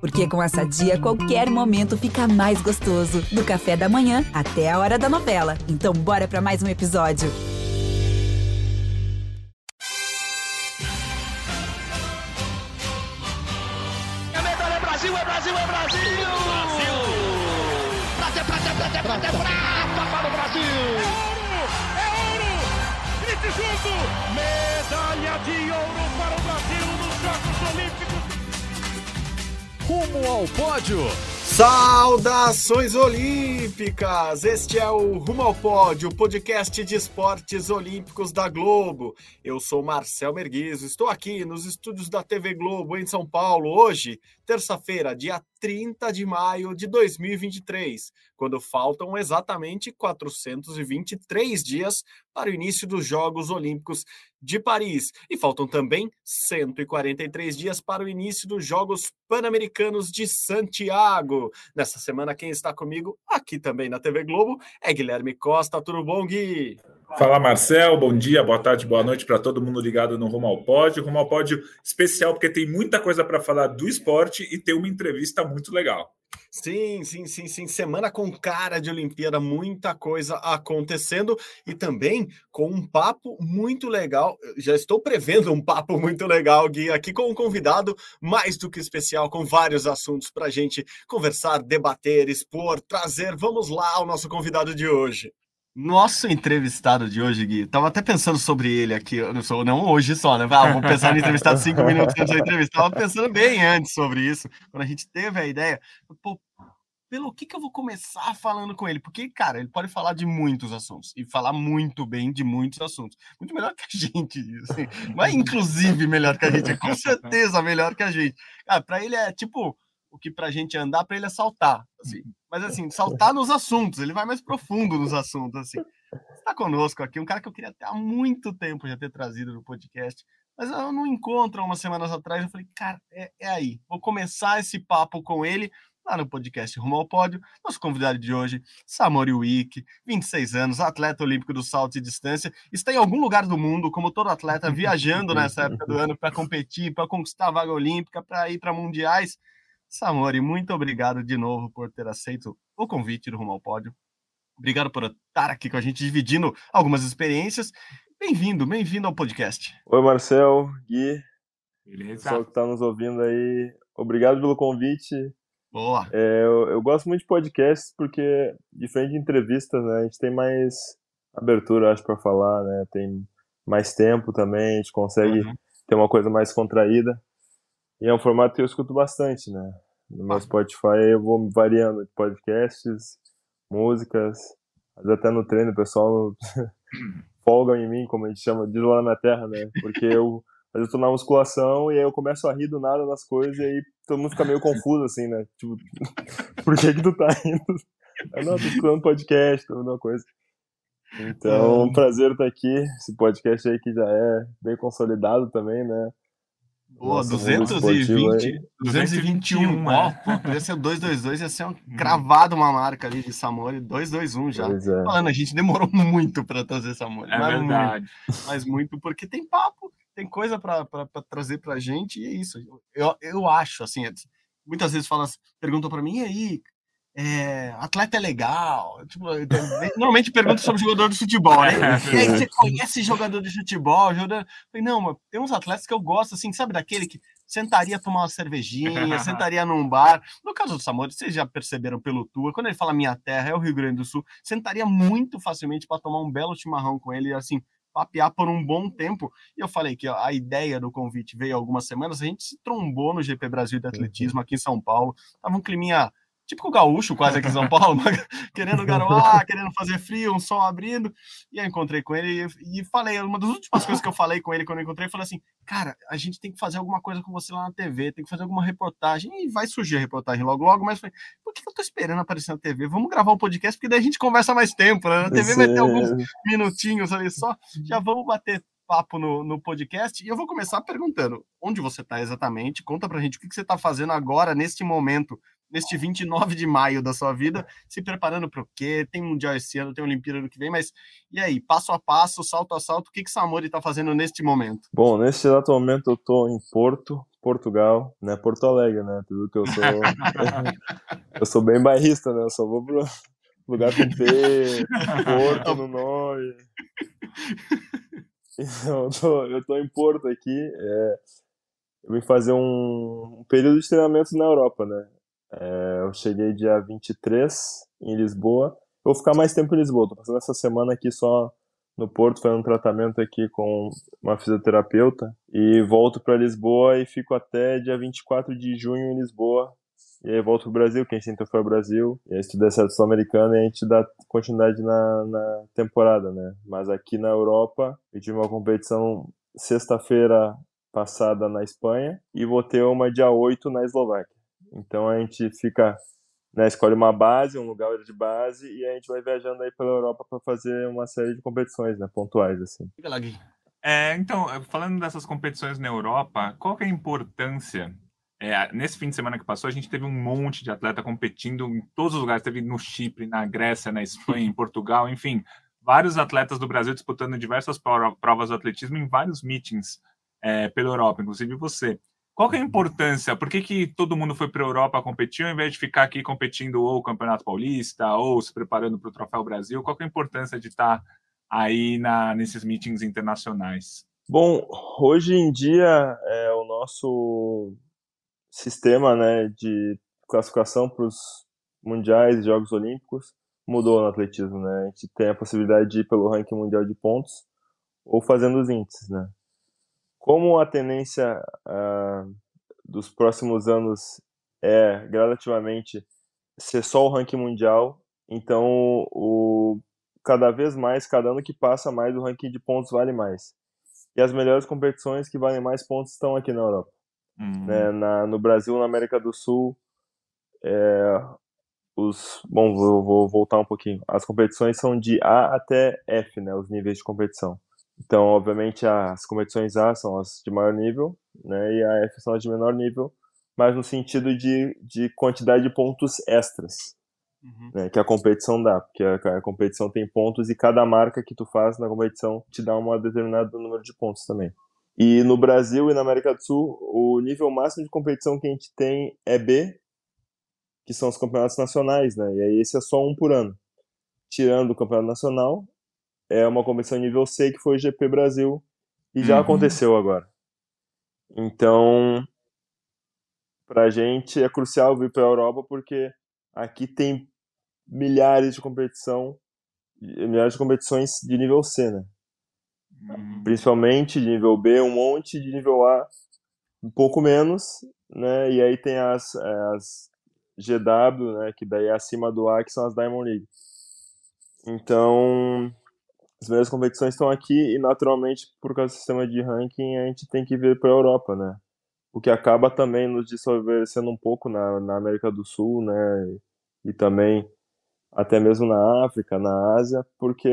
Porque com a Sadia, qualquer momento fica mais gostoso. Do café da manhã até a hora da novela. Então bora pra mais um episódio. É medalha, Brasil, é Brasil, é Brasil! Brasil! Prata para o Brasil! É ouro! Grite junto! Medalha de ouro para o Brasil nos Jogos Olímpicos! Rumo ao pódio! Saudações olímpicas! Este é o Rumo ao Pódio, o podcast de esportes olímpicos da Globo. Eu sou Marcel Merguizo, estou aqui nos estúdios da TV Globo em São Paulo, hoje, terça-feira, dia 30 de maio de 2023, quando faltam exatamente 423 dias para o início dos Jogos Olímpicos de Paris. E faltam também 143 dias para o início dos Jogos Pan-Americanos de Santiago. Nessa semana, quem está comigo, aqui também na TV Globo, é Guilherme Costa. Tudo bom, Gui? Fala, Marcel, bom dia, boa tarde, boa noite para todo mundo ligado no Rumo ao Pódio. Rumo ao Pódio especial, porque tem muita coisa para falar do esporte e tem uma entrevista muito legal. Sim. Semana com cara de Olimpíada, muita coisa acontecendo e também com um papo muito legal. Já estou prevendo um papo muito legal, Gui, aqui com um convidado mais do que especial, com vários assuntos para a gente conversar, debater, expor, trazer. Vamos lá ao nosso convidado de hoje. Nosso entrevistado de hoje, Gui, tava até pensando sobre ele aqui, não hoje só, né? Vou pensar no entrevistado 5 minutos antes da entrevista. Tava pensando bem antes sobre isso, quando a gente teve a ideia. Pô, pelo que eu vou começar falando com ele? Porque, cara, ele pode falar de muitos assuntos e falar muito bem de muitos assuntos. Muito melhor que a gente, assim. Mas, inclusive, melhor que a gente, com certeza melhor que a gente. Cara, pra ele é tipo o que pra gente andar, pra ele é saltar, assim. Mas, assim, saltar nos assuntos, ele vai mais profundo nos assuntos, assim. Está conosco aqui, um cara que eu queria até há muito tempo já ter trazido no podcast, mas eu não encontro umas semanas atrás, eu falei, cara, é aí, vou começar esse papo com ele lá no podcast Rumo ao Pódio. Nosso convidado de hoje, Samori Uik, 26 anos, atleta olímpico do salto e distância, está em algum lugar do mundo, como todo atleta, viajando nessa época do ano para competir, para conquistar a vaga olímpica, para ir para mundiais. Samori, muito obrigado de novo por ter aceito o convite do Rumo ao Pódio. Obrigado por estar aqui com a gente, dividindo algumas experiências. Bem-vindo ao podcast. Oi, Marcel, Gui, Beleza? pessoal que está nos ouvindo aí, obrigado pelo convite. Boa. Eu gosto muito de podcasts porque, diferente de entrevistas, né, a gente tem mais abertura, acho, para falar, né, tem mais tempo também, a gente consegue ter uma coisa mais contraída. E é um formato que eu escuto bastante, né? No meu Spotify eu vou variando de podcasts, músicas, às vezes até no treino o pessoal folga em mim, como a gente chama, diz lá na minha terra, né? Porque às vezes eu tô na musculação e aí eu começo a rir do nada das coisas e aí todo mundo fica meio confuso, assim, né? Tipo, por que tu tá rindo? Eu não, tô escutando podcast, tô ouvindo uma coisa. Então, é um prazer estar aqui, esse podcast aí que já é bem consolidado também, né? Boa, 221. Ó, podia ser o 222, ia ser cravado uma marca ali de Samori, 221 já. Falando, a gente demorou muito para trazer Samori. É verdade. Mas muito, porque tem papo, tem coisa para trazer pra gente e é isso. Eu acho, assim, muitas vezes perguntam para mim, e aí, atleta é legal? Tipo, normalmente perguntam sobre jogador de futebol, né? E aí, você conhece jogador de futebol? Falei, não, mas tem uns atletas que eu gosto, assim, sabe daquele que sentaria tomar uma cervejinha, sentaria num bar. No caso do Samori, vocês já perceberam pelo tour, quando ele fala minha terra, é o Rio Grande do Sul, sentaria muito facilmente para tomar um belo chimarrão com ele, assim, papear por um bom tempo. E eu falei que a ideia do convite veio há algumas semanas, a gente se trombou no GP Brasil de Atletismo aqui em São Paulo, tava um climinha típico gaúcho quase aqui em São Paulo, querendo garoar, querendo fazer frio, um sol abrindo, e eu encontrei com ele e falei, uma das últimas coisas que eu falei com ele quando eu encontrei, eu falei assim, cara, a gente tem que fazer alguma coisa com você lá na TV, tem que fazer alguma reportagem, e vai surgir a reportagem logo, mas eu falei, por que eu tô esperando aparecer na TV? Vamos gravar um podcast, porque daí a gente conversa mais tempo, né? Na TV vai ter alguns minutinhos ali só, já vamos bater papo no podcast, e eu vou começar perguntando, onde você tá exatamente? Conta pra gente o que você tá fazendo agora, neste momento, neste 29 de maio da sua vida, se preparando para o quê? Tem Mundial esse ano, tem Olimpíada no que vem, mas e aí, passo a passo, salto a salto, o que Samori está fazendo neste momento? Bom, neste exato momento eu estou em Porto, Portugal, né? Porto Alegre, né? Tu viu que eu sou bem bairrista, né? Eu só vou pro lugar com P, Porto no nome. Então, eu tô em Porto aqui. Eu vim fazer um período de treinamento na Europa, né? Eu cheguei dia 23 em Lisboa. Eu vou ficar mais tempo em Lisboa. Tô passando essa semana aqui só no Porto, fazendo um tratamento aqui com uma fisioterapeuta. E volto para Lisboa e fico até dia 24 de junho em Lisboa. E aí volto pro Brasil, que a gente sempre foi ao Brasil. E aí estudei a seleção americana e a gente dá continuidade na temporada, né? Mas aqui na Europa, eu tive uma competição sexta-feira passada na Espanha e vou ter uma dia 8 na Eslováquia. Então a gente fica, né, escolhe uma base, um lugar de base, e a gente vai viajando aí pela Europa para fazer uma série de competições, né, pontuais, assim. Então, falando dessas competições na Europa, qual que é a importância? Nesse fim de semana que passou, a gente teve um monte de atleta competindo em todos os lugares. Teve no Chipre, na Grécia, na Espanha, em Portugal, enfim. Vários atletas do Brasil disputando diversas provas do atletismo em vários meetings pela Europa, inclusive você. Qual que é a importância? Por que todo mundo foi para a Europa competir, ao invés de ficar aqui competindo ou o Campeonato Paulista, ou se preparando para o Troféu Brasil? Qual que é a importância de estar aí nesses meetings internacionais? Bom, hoje em dia, o nosso sistema, né, de classificação para os mundiais e Jogos Olímpicos mudou no atletismo, né? A gente tem a possibilidade de ir pelo ranking mundial de pontos ou fazendo os índices, né? Como a tendência dos próximos anos é gradativamente ser só o ranking mundial, então cada vez mais, cada ano que passa mais, o ranking de pontos vale mais. E as melhores competições que valem mais pontos estão aqui na Europa. Né? No Brasil, na América do Sul, vou voltar um pouquinho. As competições são de A até F, né? Os níveis de competição. Então, obviamente, as competições A são as de maior nível, né? E a F são as de menor nível, mas no sentido de quantidade de pontos extras, né? Que a competição dá, porque a competição tem pontos e cada marca que tu faz na competição te dá um determinado número de pontos também. E no Brasil e na América do Sul, o nível máximo de competição que a gente tem é B, que são os campeonatos nacionais, né? E aí esse é só um por ano. Tirando o campeonato nacional, é uma competição nível C, que foi o GP Brasil, e já aconteceu agora. Então, pra gente é crucial vir para a Europa, porque aqui tem milhares de competições de nível C, né? Principalmente de nível B, um monte, de nível A, um pouco menos, né? E aí tem as GW, né? Que daí é acima do A, que são as Diamond League. Então, as melhores competições estão aqui e, naturalmente, por causa do sistema de ranking, a gente tem que vir para a Europa, né? O que acaba também nos desfavorecendo um pouco na América do Sul, né? E também até mesmo na África, na Ásia, porque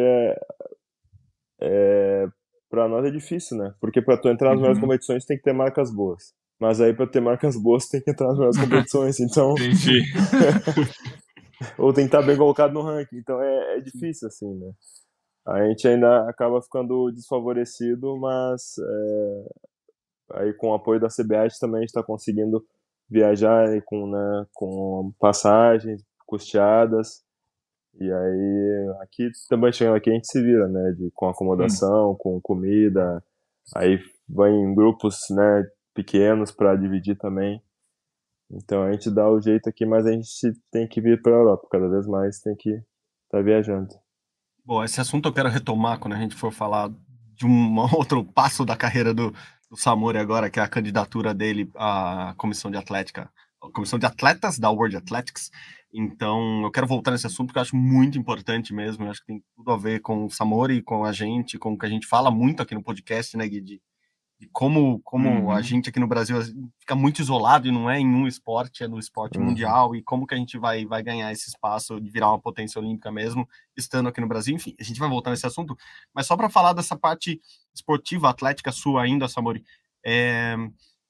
para nós é difícil, né? Porque para tu entrar nas melhores competições tem que ter marcas boas. Mas aí para ter marcas boas tem que entrar nas melhores competições, então... Entendi. Ou tem que estar bem colocado no ranking, então é difícil, assim, né? A gente ainda acaba ficando desfavorecido, mas aí com o apoio da CBA a gente também está conseguindo viajar com passagens custeadas. E aí, aqui também chegando aqui a gente se vira, né? Com acomodação, com comida. Aí vai em grupos, né, pequenos para dividir também. Então a gente dá o jeito aqui, mas a gente tem que vir para a Europa. Cada vez mais tem que estar viajando. Bom, esse assunto eu quero retomar quando a gente for falar de um outro passo da carreira do Samori agora, que é a candidatura dele à comissão de atlética, a comissão de atletas da World Athletics. Então, eu quero voltar nesse assunto, porque eu acho muito importante mesmo. Eu acho que tem tudo a ver com o Samori, com a gente, com o que a gente fala muito aqui no podcast, né, Gui? De como a gente aqui no Brasil fica muito isolado e não é em um esporte, é no esporte mundial, e como que a gente vai ganhar esse espaço de virar uma potência olímpica mesmo, estando aqui no Brasil. Enfim, a gente vai voltar nesse assunto, mas só para falar dessa parte esportiva, atlética sua ainda, Samori,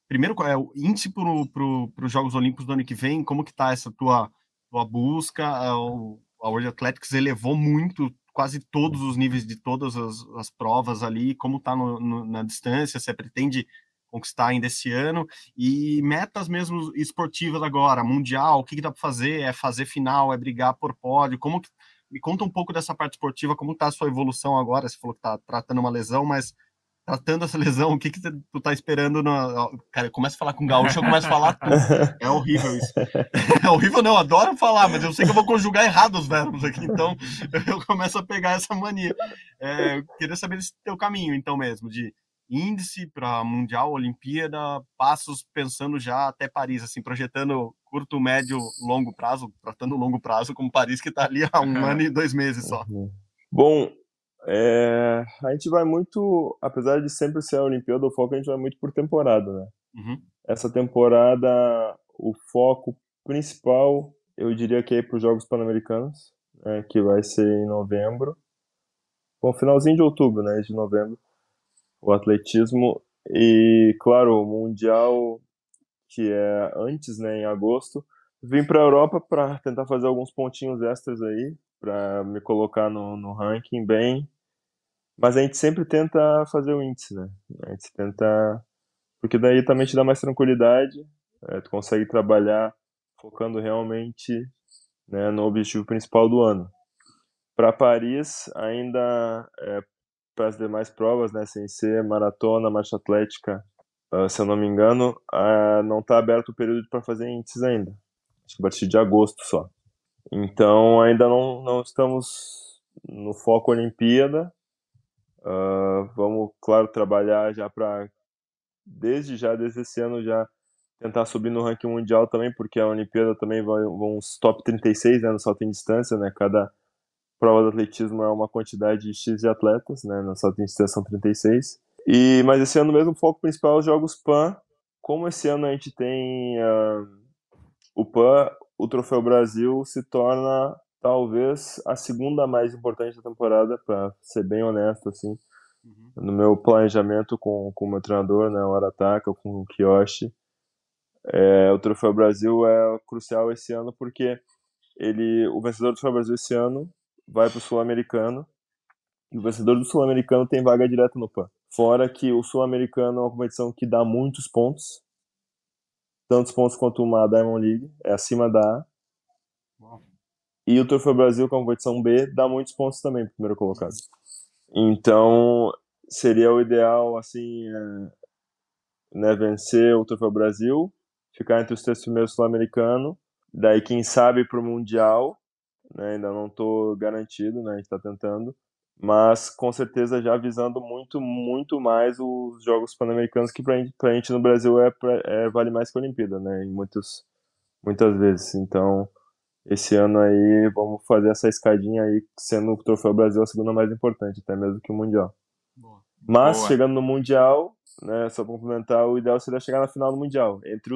primeiro, qual é o índice para os Jogos Olímpicos do ano que vem? Como que está essa tua busca? A World Athletics elevou muito quase todos os níveis de todas as provas ali. Como está na distância? Você pretende conquistar ainda esse ano? E metas mesmo esportivas agora, mundial, o que dá para fazer? É fazer final, é brigar por pódio? Me conta um pouco dessa parte esportiva, como está a sua evolução agora? Você falou que está tratando uma lesão, mas tratando essa lesão, o que tu tá esperando? Cara, eu começo a falar com gaúcho, eu começo a falar tudo. É horrível isso. É horrível não, eu adoro falar, mas eu sei que eu vou conjugar errado os verbos aqui, então eu começo a pegar essa mania. Eu queria saber desse teu caminho, então mesmo, de índice para Mundial, Olimpíada, passos pensando já até Paris, assim, projetando curto, médio, longo prazo, tratando longo prazo como Paris, que tá ali há 1 ano e 2 meses só. Bom, a gente vai muito, apesar de sempre ser a Olimpíada, o foco a gente vai muito por temporada, né? Essa temporada, o foco principal, eu diria que é para os Jogos Pan-Americanos, né, que vai ser em novembro, bom, finalzinho de outubro, né, de novembro, o atletismo, e claro, o Mundial, que é antes, né, em agosto. Vim para a Europa para tentar fazer alguns pontinhos extras aí, para me colocar no ranking bem, mas a gente sempre tenta fazer o índice, né? A gente tenta, porque daí também te dá mais tranquilidade, tu consegue trabalhar focando realmente, né, no objetivo principal do ano. Para Paris, ainda para as demais provas, né, sem ser maratona, marcha atlética, se eu não me engano, não está aberto o período para fazer índices ainda. Acho que a partir de agosto só. Então, ainda não estamos no foco Olimpíada. Vamos, claro, trabalhar já para, desde esse ano, já tentar subir no ranking mundial também, porque a Olimpíada também vão uns top 36, né, no salto em distância, né, cada prova de atletismo é uma quantidade X de atletas, né, no salto em distância são 36. Mas esse ano mesmo o foco principal é os Jogos Pan. Como esse ano a gente tem o Pan, o Troféu Brasil se torna talvez a segunda mais importante da temporada, para ser bem honesto, assim, no meu planejamento com o meu treinador, né, o Arataka, com o Kiyoshi. O Troféu Brasil é crucial esse ano porque o vencedor do Troféu Brasil esse ano vai para o Sul-Americano, e o vencedor do Sul-Americano tem vaga direta no PAN. Fora que o Sul-Americano é uma competição que dá muitos pontos, tantos pontos quanto uma Diamond League, é acima da A. E o Troféu Brasil, que é uma competição B, dá muitos pontos também pro primeiro colocado. Então, seria o ideal, assim, né, vencer o Troféu Brasil, ficar entre os 3 primeiros Sul-Americanos, daí quem sabe pro Mundial, né, ainda não estou garantido, né, a gente está tentando, mas com certeza já visando muito, muito mais os Jogos Pan-Americanos, que pra gente no Brasil vale mais que a Olimpíada, né, muitas vezes. Então, esse ano aí vamos fazer essa escadinha aí, sendo o Troféu Brasil a segunda mais importante, até mesmo que o Mundial. Mas, chegando no Mundial, né, só para complementar, o ideal seria chegar na final do Mundial, entre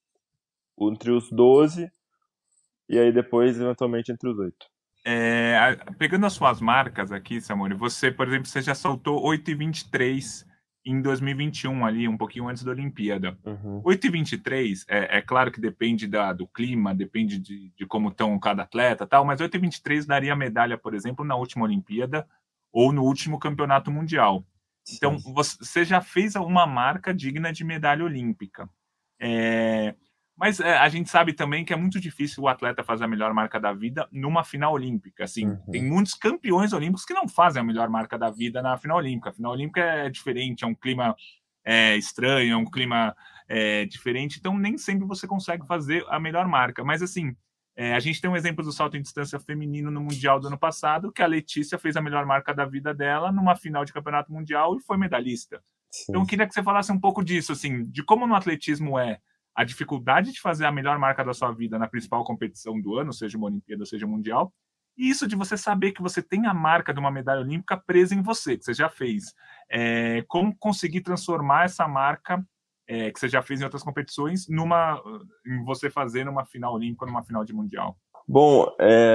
os 12, e aí depois, eventualmente, entre os 8. Pegando as suas marcas aqui, Samori, você, por exemplo, você já soltou 8,23 em 2021, ali, um pouquinho antes da Olimpíada. 8,23, é claro que depende do clima, depende de como estão cada atleta e tal, mas 8,23 daria medalha, por exemplo, na última Olimpíada ou no último Campeonato Mundial. Então, você já fez uma marca digna de medalha olímpica. Mas a gente sabe também que é muito difícil o atleta fazer a melhor marca da vida numa final olímpica. Assim, tem muitos campeões olímpicos que não fazem a melhor marca da vida na final olímpica. A final olímpica é diferente, é um clima estranho, é um clima diferente. Então, nem sempre você consegue fazer a melhor marca. Mas, assim, a gente tem um exemplo do salto em distância feminino no Mundial do ano passado, que a Letícia fez a melhor marca da vida dela numa final de campeonato mundial e foi medalhista. Sim. Então, eu queria que você falasse um pouco disso, assim, de como no atletismo a dificuldade de fazer a melhor marca da sua vida na principal competição do ano, seja uma Olimpíada, seja Mundial, e isso de você saber que você tem a marca de uma medalha olímpica presa em você, que você já fez. Como conseguir transformar essa marca que você já fez em outras competições em você fazer numa final olímpica, numa final de Mundial? Bom,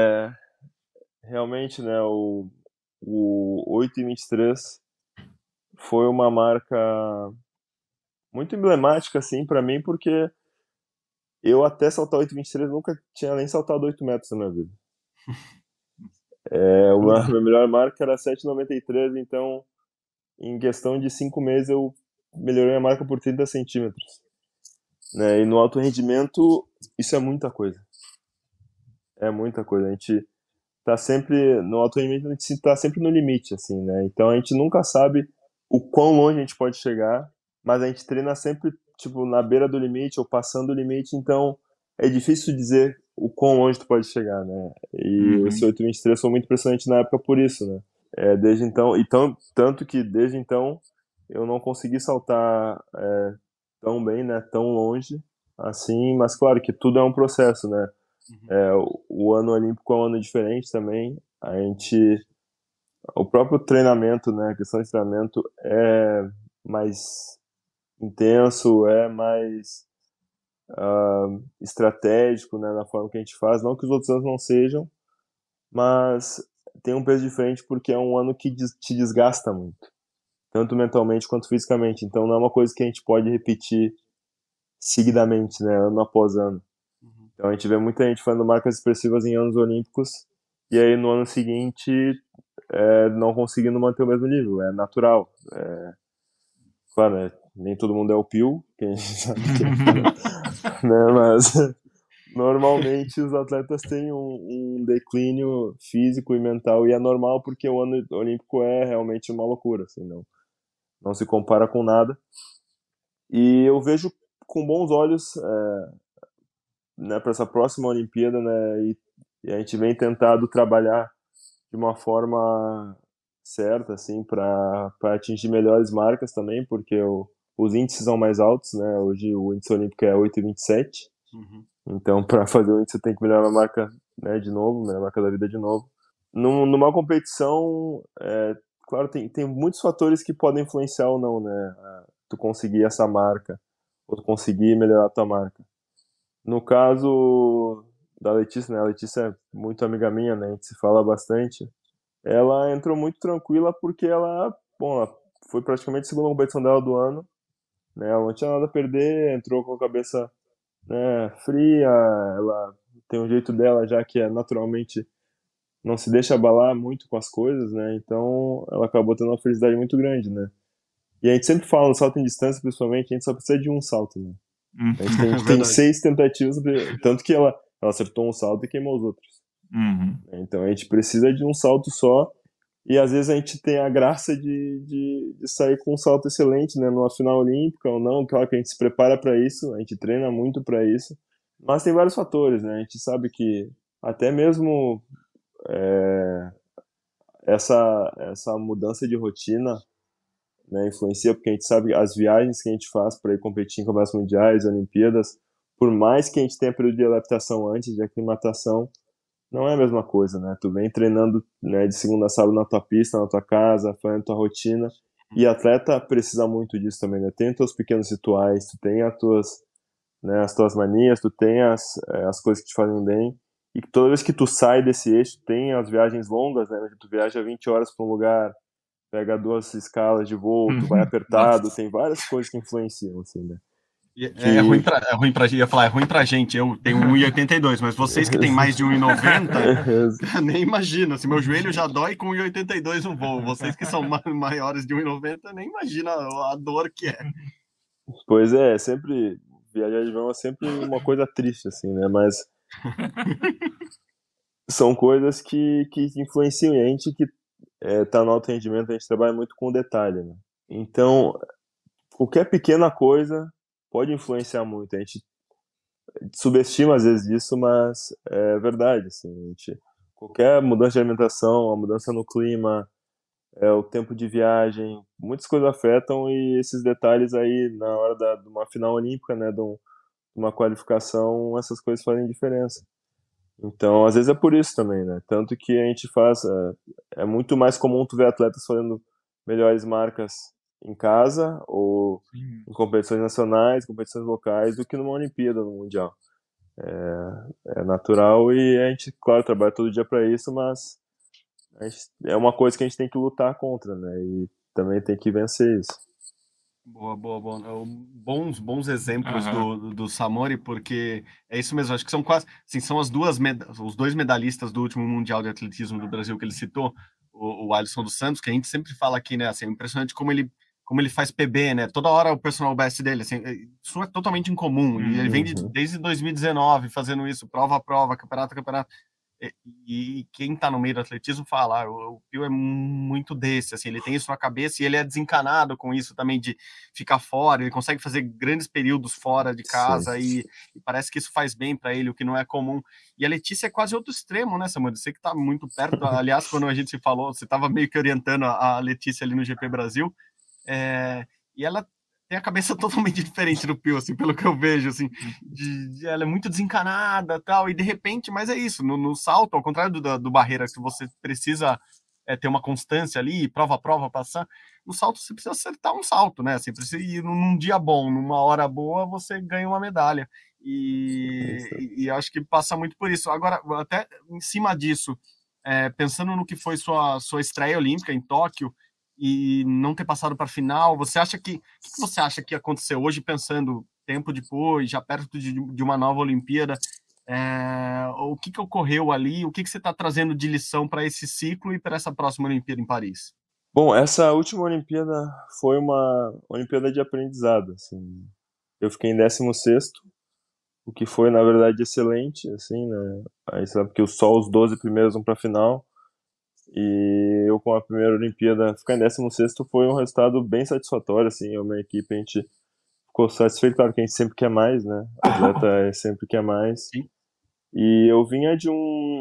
realmente, né, o 8,23 foi uma marca muito emblemática, assim, para mim, porque eu até saltar 8,23 nunca tinha nem saltado 8 metros na minha vida. A minha melhor marca era 7,93, então em questão de 5 meses eu melhorei a marca por 30 centímetros. Né? E no alto rendimento, isso é muita coisa. É muita coisa. A gente tá sempre, no alto rendimento, a gente tá sempre no limite, assim, né? Então a gente nunca sabe o quão longe a gente pode chegar, mas a gente treina sempre, tipo, na beira do limite ou passando o limite, então é difícil dizer o quão longe tu pode chegar, né? E esse 8,23 foi muito impressionante na época por isso, né? Desde então, tanto que desde então eu não consegui saltar tão bem, né? Tão longe assim, mas claro que tudo é um processo, né? O ano olímpico é um ano diferente também. O próprio treinamento, né? A questão de treinamento é mais intenso, é mais estratégico, né? Na forma que a gente faz. Não que os outros anos não sejam, mas tem um peso diferente porque é um ano que te desgasta muito, tanto mentalmente quanto fisicamente. Então não é uma coisa que a gente pode repetir seguidamente, né? Ano após ano. Então a gente vê muita gente fazendo marcas expressivas em anos olímpicos e aí no ano seguinte não conseguindo manter o mesmo nível. É natural. Claro, né? Nem todo mundo é o Pio, que a gente sabe que né? Mas normalmente os atletas têm um declínio físico e mental e é normal porque o ano olímpico é realmente uma loucura, assim, não se compara com nada. E eu vejo com bons olhos né, para essa próxima Olimpíada, né, e a gente vem tentado trabalhar de uma forma certa, assim, para atingir melhores marcas também, porque os índices são mais altos, né, hoje o índice olímpico é 8,27, então para fazer o índice você tem que melhorar a marca, né, de novo, melhorar a marca da vida de novo. Numa competição, claro, tem muitos fatores que podem influenciar ou não, né, tu conseguir essa marca, ou tu conseguir melhorar a tua marca. No caso da Letícia, né? A Letícia é muito amiga minha, né? A gente se fala bastante. Ela entrou muito tranquila porque ela foi praticamente a segunda competição dela do ano, né? Ela não tinha nada a perder, entrou com a cabeça, né, fria. Ela tem um jeito dela já que é naturalmente não se deixa abalar muito com as coisas, né? Então ela acabou tendo uma felicidade muito grande, né? E a gente sempre fala no salto em distância, principalmente, a gente só precisa de um salto, né? A gente tem 6 tentativas, tanto que ela acertou um salto e queimou os outros. Então a gente precisa de um salto só, e às vezes a gente tem a graça de sair com um salto excelente, né, numa final olímpica ou não. Claro que a gente se prepara para isso, a gente treina muito para isso, mas tem vários fatores, né? A gente sabe que até mesmo essa mudança de rotina, né, influencia, porque a gente sabe as viagens que a gente faz para ir competir em campeonatos mundiais, Olimpíadas, por mais que a gente tenha período de adaptação antes, de aclimatação, não é a mesma coisa, né? Tu vem treinando, né, de segunda a sábado na tua pista, na tua casa, fazendo tua rotina, e atleta precisa muito disso também, né? Tem os teus pequenos rituais, tu tem as tuas manias, tu tem as coisas que te fazem bem, e toda vez que tu sai desse eixo, tem as viagens longas, né? Tu viaja 20 horas para um lugar, pega 2 escalas de voo, tu vai apertado, tem várias coisas que influenciam, assim, né? É ruim pra gente, ia falar, é ruim pra gente, eu tenho 1,82, mas vocês que têm mais de 1,90, nem imagina, se meu joelho já dói com 1,82 no voo, vocês que são maiores de 1,90, nem imagina a dor que é. Pois é, sempre, viajar de avião é sempre uma coisa triste, assim, né, mas são coisas que influenciam, e a gente que tá no alto rendimento, a gente trabalha muito com detalhe, né, então, qualquer pequena coisa pode influenciar muito, a gente subestima às vezes isso, mas é verdade, assim, qualquer mudança de alimentação, a mudança no clima, o tempo de viagem, muitas coisas afetam, e esses detalhes aí na hora de uma final olímpica, né, de uma qualificação, essas coisas fazem diferença. Então, às vezes é por isso também, né, tanto que a gente faz, é muito mais comum tu ver atletas fazendo melhores marcas em casa ou em competições nacionais, competições locais, do que numa Olimpíada, no Mundial. É natural, e a gente, claro, trabalha todo dia para isso, mas é uma coisa que a gente tem que lutar contra, né? E também tem que vencer isso. Boa, boa, boa. Bons exemplos Aham. do Samori, porque é isso mesmo. Acho que são quase, assim, são os dois medalhistas do último Mundial de Atletismo do Brasil que ele citou, o Alisson dos Santos, que a gente sempre fala aqui, né? Assim, é impressionante como ele faz PB, né? Toda hora o personal best dele, assim, isso é totalmente incomum. E ele vem Uhum. desde 2019 fazendo isso, prova a prova, campeonato a campeonato. E quem tá no meio do atletismo fala, o Pio é muito desse, assim, ele tem isso na cabeça e ele é desencanado com isso também de ficar fora, ele consegue fazer grandes períodos fora de Sim. casa e parece que isso faz bem para ele, o que não é comum. E a Letícia é quase outro extremo, né, Samuel? Você que tá muito perto, aliás, quando a gente se falou, você tava meio que orientando a Letícia ali no GP Brasil, e ela tem a cabeça totalmente diferente do Pio, assim, pelo que eu vejo, assim, ela é muito desencanada tal, e de repente, mas é isso, no salto, ao contrário do barreira, que você precisa ter uma constância ali, prova a prova, passar, no salto você precisa acertar um salto, né, você precisa ir num dia bom, numa hora boa, você ganha uma medalha, e acho que passa muito por isso. Agora, até em cima disso, pensando no que foi sua estreia olímpica em Tóquio, e não ter passado para a final, você acha o que você acha que aconteceu hoje, pensando tempo depois, já perto de uma nova Olimpíada, o que ocorreu ali, o que você está trazendo de lição para esse ciclo e para essa próxima Olimpíada em Paris? Bom, essa última Olimpíada foi uma Olimpíada de aprendizado, assim. Eu fiquei em 16º, o que foi, na verdade, excelente, assim, né? Aí sabe que só os 12 primeiros vão para a final, e eu com a primeira Olimpíada ficar em 16º foi um resultado bem satisfatório, assim, eu e minha equipe, a gente ficou satisfeito, claro que a gente sempre quer mais, né? O atleta sempre quer mais. Sim. E eu vinha de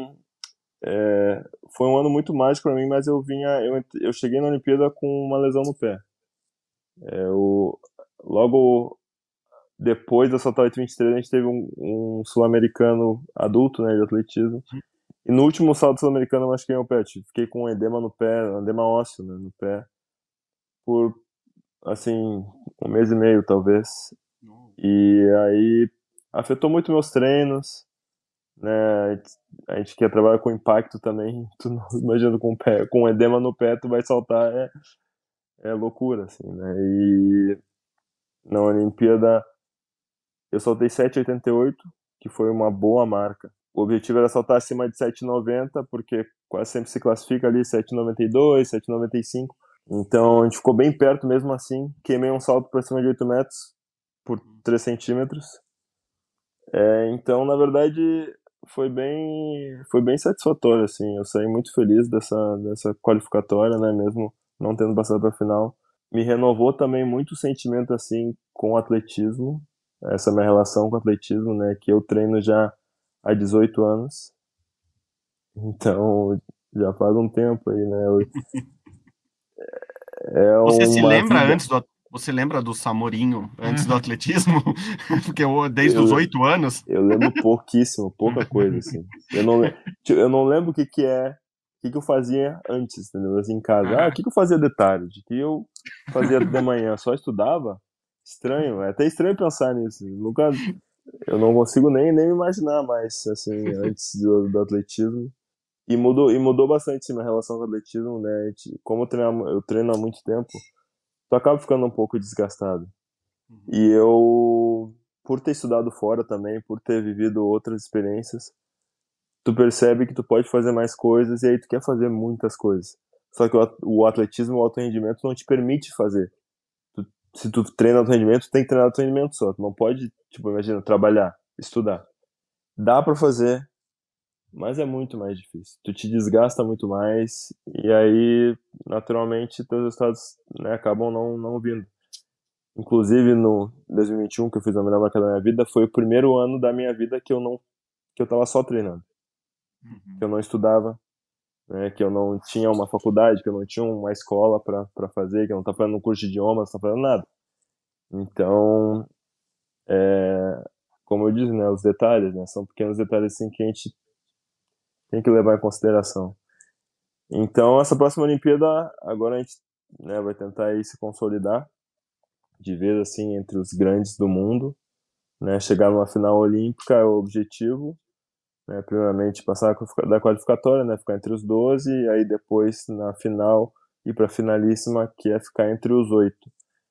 foi um ano muito mágico para mim, mas eu cheguei na Olimpíada com uma lesão no pé. Logo depois da Salto 823, a gente teve um sul-americano adulto, né, de atletismo. E no último salto sul-americano eu machuquei meu pé. Fiquei com um edema no pé, um edema ósseo, né, no pé, por, assim, um mês e meio, talvez. E aí afetou muito meus treinos, né? A gente quer trabalhar com impacto também. Tu não imagina com edema no pé, tu vai saltar, é loucura, assim, né? E na Olimpíada eu saltei 7,88, que foi uma boa marca. O objetivo era saltar acima de 7,90, porque quase sempre se classifica ali 7,92, 7,95. Então a gente ficou bem perto mesmo assim. Queimei um salto para cima de 8 metros por 3 centímetros. Então, na verdade, foi bem satisfatório, assim. Eu saí muito feliz dessa qualificatória, né? Mesmo não tendo passado para a final. Me renovou também muito o sentimento, assim, com o atletismo. Essa minha relação com o atletismo, né? Que eu treino já há 18 anos. Então, já faz um tempo aí, né? É Você se uma lembra vida. você lembra do Samorinho antes do atletismo? Porque desde os Eu, 8 anos. eu lembro pouquíssimo, pouca coisa, assim. Eu não lembro o que eu fazia antes, entendeu? Assim, em casa. O que eu fazia de tarde? O que eu fazia de manhã? Só estudava? Estranho, é até estranho pensar nisso. Eu não consigo nem me imaginar mais, assim, antes do atletismo. E mudou bastante, sim, minha relação com o atletismo, né? Como eu treino há muito tempo, tu acaba ficando um pouco desgastado. E eu, por ter estudado fora também, por ter vivido outras experiências, tu percebe que tu pode fazer mais coisas e aí tu quer fazer muitas coisas. Só que o atletismo, o alto rendimento não te permite fazer. Se tu treina alto rendimento, tu tem que treinar alto rendimento só. Tu não pode, tipo, imagina, trabalhar, estudar. Dá pra fazer, mas é muito mais difícil. Tu te desgasta muito mais e aí, naturalmente, teus resultados, né, acabam não vindo. Inclusive no 2021, que eu fiz a melhor marca da minha vida, foi o primeiro ano da minha vida que eu tava só treinando, que eu não estudava, né, que eu não tinha uma faculdade, que eu não tinha uma escola para fazer, que eu não tava fazendo um curso de idiomas, não tava fazendo nada. Então, como eu disse, né, os detalhes, né, são pequenos detalhes assim que a gente tem que levar em consideração. Então, essa próxima Olimpíada, agora a gente, né, vai tentar aí se consolidar de vez assim entre os grandes do mundo, né, chegar numa final olímpica é o objetivo, né, primeiramente passar da qualificatória, né, ficar entre os 12, e aí depois na final ir para a finalíssima, que é ficar entre os 8.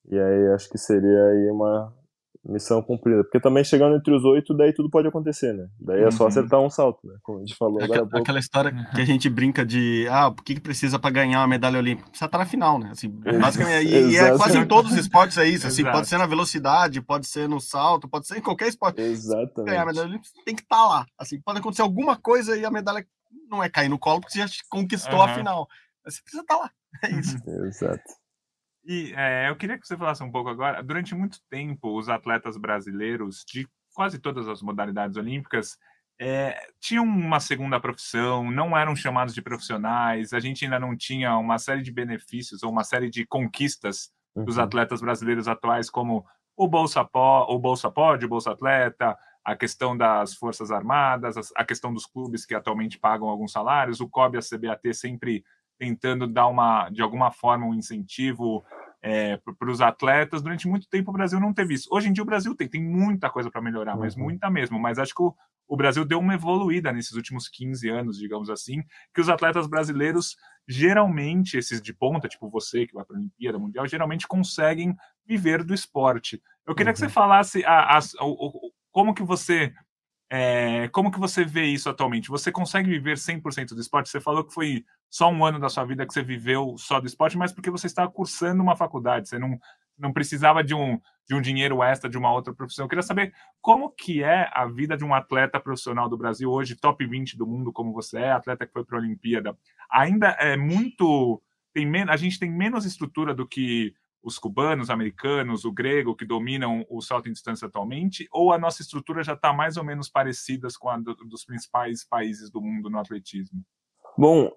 E aí acho que seria aí uma missão cumprida. Porque também chegando entre os 8, daí tudo pode acontecer, né? Daí é só acertar um salto, né? Como a gente falou agora há pouco. Aquela história que a gente brinca de o que precisa para ganhar uma medalha olímpica? Precisa estar na final, né? Assim, basicamente, e é quase em todos os esportes é isso. Assim, pode ser na velocidade, pode ser no salto, pode ser em qualquer esporte. Exatamente. Ganhar a medalha olímpica, tem que estar lá. Assim, pode acontecer alguma coisa e a medalha não é cair no colo porque você já conquistou a final. Mas você precisa estar lá. É isso. Exato. E eu queria que você falasse um pouco agora. Durante muito tempo, os atletas brasileiros de quase todas as modalidades olímpicas tinham uma segunda profissão, não eram chamados de profissionais, a gente ainda não tinha uma série de benefícios ou uma série de conquistas dos atletas brasileiros atuais, como o Bolsa Pod, o Bolsa Atleta, a questão das Forças Armadas, a questão dos clubes que atualmente pagam alguns salários, o COB e a CBAT sempre tentando dar de alguma forma um incentivo para os atletas. Durante muito tempo o Brasil não teve isso. Hoje em dia o Brasil tem muita coisa para melhorar, mas muita mesmo. Mas acho que o Brasil deu uma evoluída nesses últimos 15 anos, digamos assim, que os atletas brasileiros, geralmente, esses de ponta, tipo você que vai para a Olimpíada Mundial, geralmente conseguem viver do esporte. Eu queria que você falasse como que você vê isso atualmente? Você consegue viver 100% do esporte? Você falou que foi só um ano da sua vida que você viveu só do esporte, mas porque você estava cursando uma faculdade, você não precisava de um dinheiro extra de uma outra profissão. Eu queria saber como que é a vida de um atleta profissional do Brasil hoje, top 20 do mundo como você é, atleta que foi para a Olimpíada. Ainda é muito... a gente tem menos estrutura do que os cubanos, americanos, o grego, que dominam o salto em distância atualmente, ou a nossa estrutura já está mais ou menos parecida com a dos principais países do mundo no atletismo? Bom,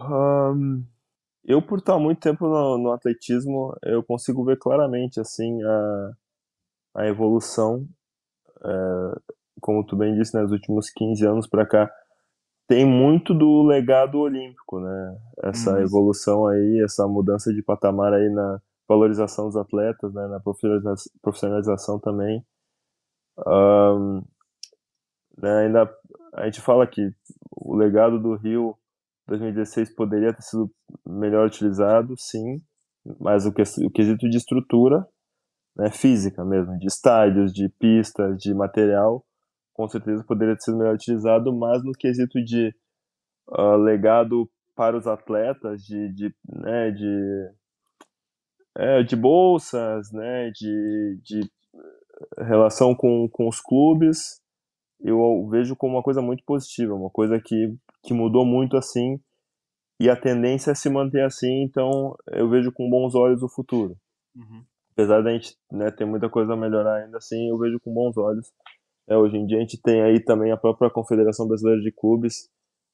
eu por estar muito tempo no atletismo, eu consigo ver claramente assim a evolução, como tu bem disse, nos últimos 15 anos para cá, tem muito do legado olímpico, né? Essa evolução aí, essa mudança de patamar aí na valorização dos atletas, né? Na profissionalização também. Né? Ainda a gente fala que o legado do Rio 2016 poderia ter sido melhor utilizado, sim, mas o quesito de estrutura, né, física mesmo, de estádios, de pistas, de material, com certeza poderia ter sido melhor utilizado, mas no quesito de legado para os atletas, de bolsas, né, de relação com os clubes, eu vejo como uma coisa muito positiva, uma coisa que mudou muito assim, e a tendência é se manter assim, então eu vejo com bons olhos o futuro. Apesar da gente, né, ter muita coisa a melhorar ainda assim, eu vejo com bons olhos. Hoje em dia a gente tem aí também a própria Confederação Brasileira de Clubes,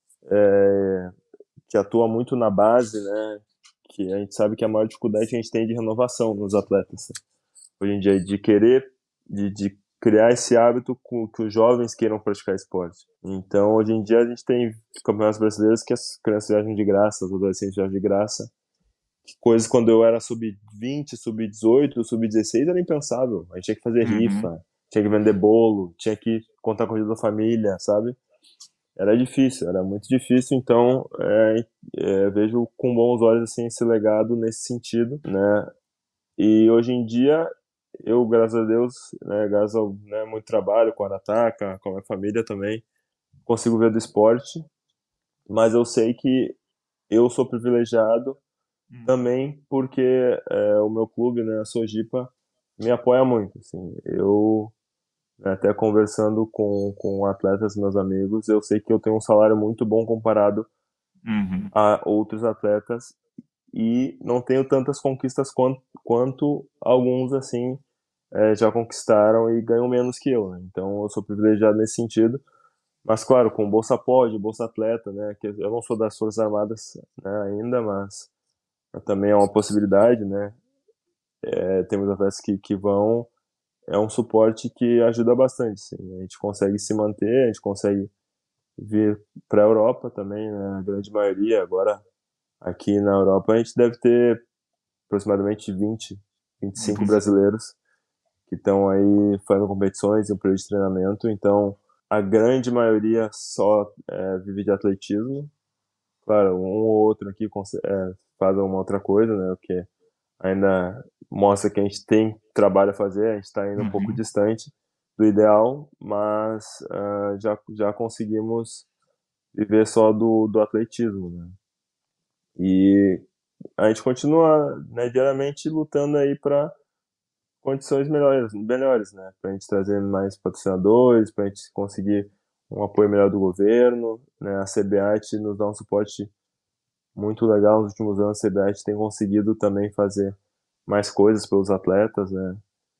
que atua muito na base, né, que a gente sabe que a maior dificuldade que a gente tem é de renovação nos atletas. Né? Hoje em dia, de querer, de criar esse hábito que os jovens queiram praticar esporte. Então, hoje em dia, a gente tem campeonatos brasileiros que as crianças viajam de graça, os adolescentes viajam de graça. Coisas quando eu era sub-20, sub-18, sub-16 era impensável. A gente tinha que fazer rifa, tinha que vender bolo, tinha que contar com a ajuda da família, sabe? Era difícil, era muito difícil. Então, vejo com bons olhos assim, esse legado nesse sentido, né? E hoje em dia, eu, graças a Deus, né, graças ao muito trabalho com a Anataca, com a minha família também, consigo ver do esporte, mas eu sei que eu sou privilegiado também porque o meu clube, né, a Sojipa, me apoia muito. Assim, eu, até conversando com atletas, meus amigos, eu sei que eu tenho um salário muito bom comparado a outros atletas e não tenho tantas conquistas quanto alguns, assim, já conquistaram e ganham menos que eu, né? Então eu sou privilegiado nesse sentido, mas claro, com Bolsa Pod, Bolsa Atleta, né, que eu não sou das Forças Armadas, né, ainda, mas também é uma possibilidade, né, temos atletas que vão, é um suporte que ajuda bastante, sim. A gente consegue se manter, a gente consegue vir para a Europa também, né, a grande maioria. Agora, aqui na Europa, a gente deve ter aproximadamente 25 brasileiros que estão aí fazendo competições em um período de treinamento. Então, a grande maioria só vive de atletismo. Claro, um ou outro aqui faz uma outra coisa, né? O que ainda mostra que a gente tem trabalho a fazer, a gente está indo um pouco distante do ideal, mas já conseguimos viver só do atletismo, né? E a gente continua, né, diariamente lutando aí para condições melhores, né? Para a gente trazer mais patrocinadores, para a gente conseguir um apoio melhor do governo, né? A CBAT nos dá um suporte muito legal nos últimos anos. A CBAT tem conseguido também fazer mais coisas pelos atletas, né?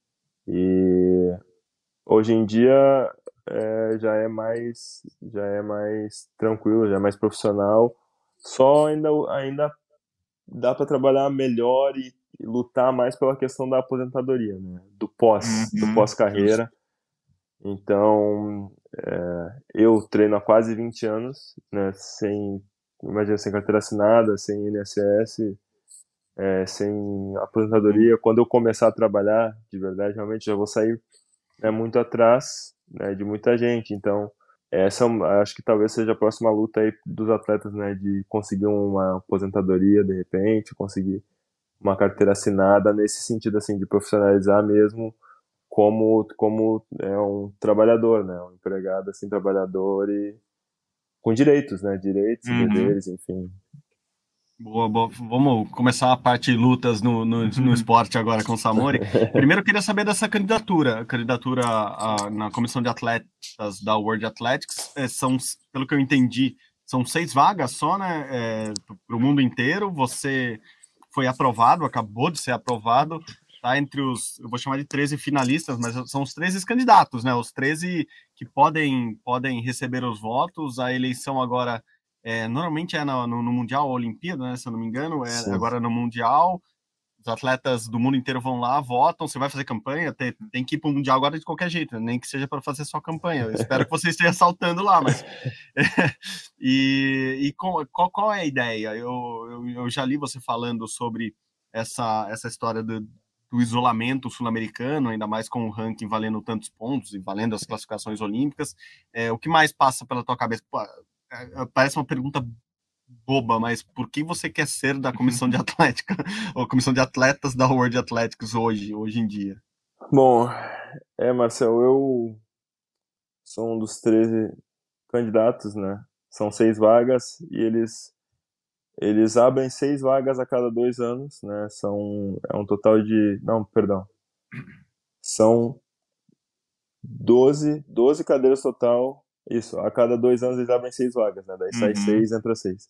E hoje em dia já é mais tranquilo, já é mais profissional. Só ainda dá para trabalhar melhor e lutar mais pela questão da aposentadoria, né? Do pós-carreira. Então, eu treino há quase 20 anos, né? Sem carteira assinada, sem INSS, sem aposentadoria. Quando eu começar a trabalhar, de verdade, realmente já vou sair, né, muito atrás, né, de muita gente. Então, acho que talvez seja a próxima luta aí dos atletas, né, de conseguir uma aposentadoria de repente, conseguir uma carteira assinada nesse sentido, assim, de profissionalizar mesmo como é um trabalhador, né, um empregado, assim, trabalhador e com direitos, né, direitos e deveres, enfim. Boa. Vamos começar a parte de lutas no esporte agora com o Samori. Primeiro eu queria saber dessa candidatura na comissão de atletas da World Athletics. Pelo que eu entendi, são 6 vagas só, né, para o mundo inteiro. Você foi aprovado, acabou de ser aprovado, tá entre eu vou chamar de 13 finalistas, mas são os 13 candidatos, né, os 13 que podem receber os votos. A eleição agora normalmente no Mundial ou Olimpíada, né, se eu não me engano, agora no Mundial, os atletas do mundo inteiro vão lá, votam, você vai fazer campanha, tem que ir para o Mundial agora de qualquer jeito, né, nem que seja para fazer só campanha. Eu espero que você esteja saltando lá, mas... qual é a ideia? Eu já li você falando sobre essa história do isolamento sul-americano, ainda mais com o ranking valendo tantos pontos e valendo as classificações olímpicas. O que mais passa pela tua cabeça? Parece uma pergunta boba, mas por que você quer ser da comissão de atlética ou comissão de atletas da World Athletics hoje em dia? Bom, Marcel, eu sou um dos 13 candidatos, né? São 6 vagas e eles abrem 6 vagas a cada 2 anos, né? É um total de... Não, perdão. São 12 cadeiras total. Isso, a cada 2 anos eles abrem 6 vagas, né? Daí sai 6, entra 6.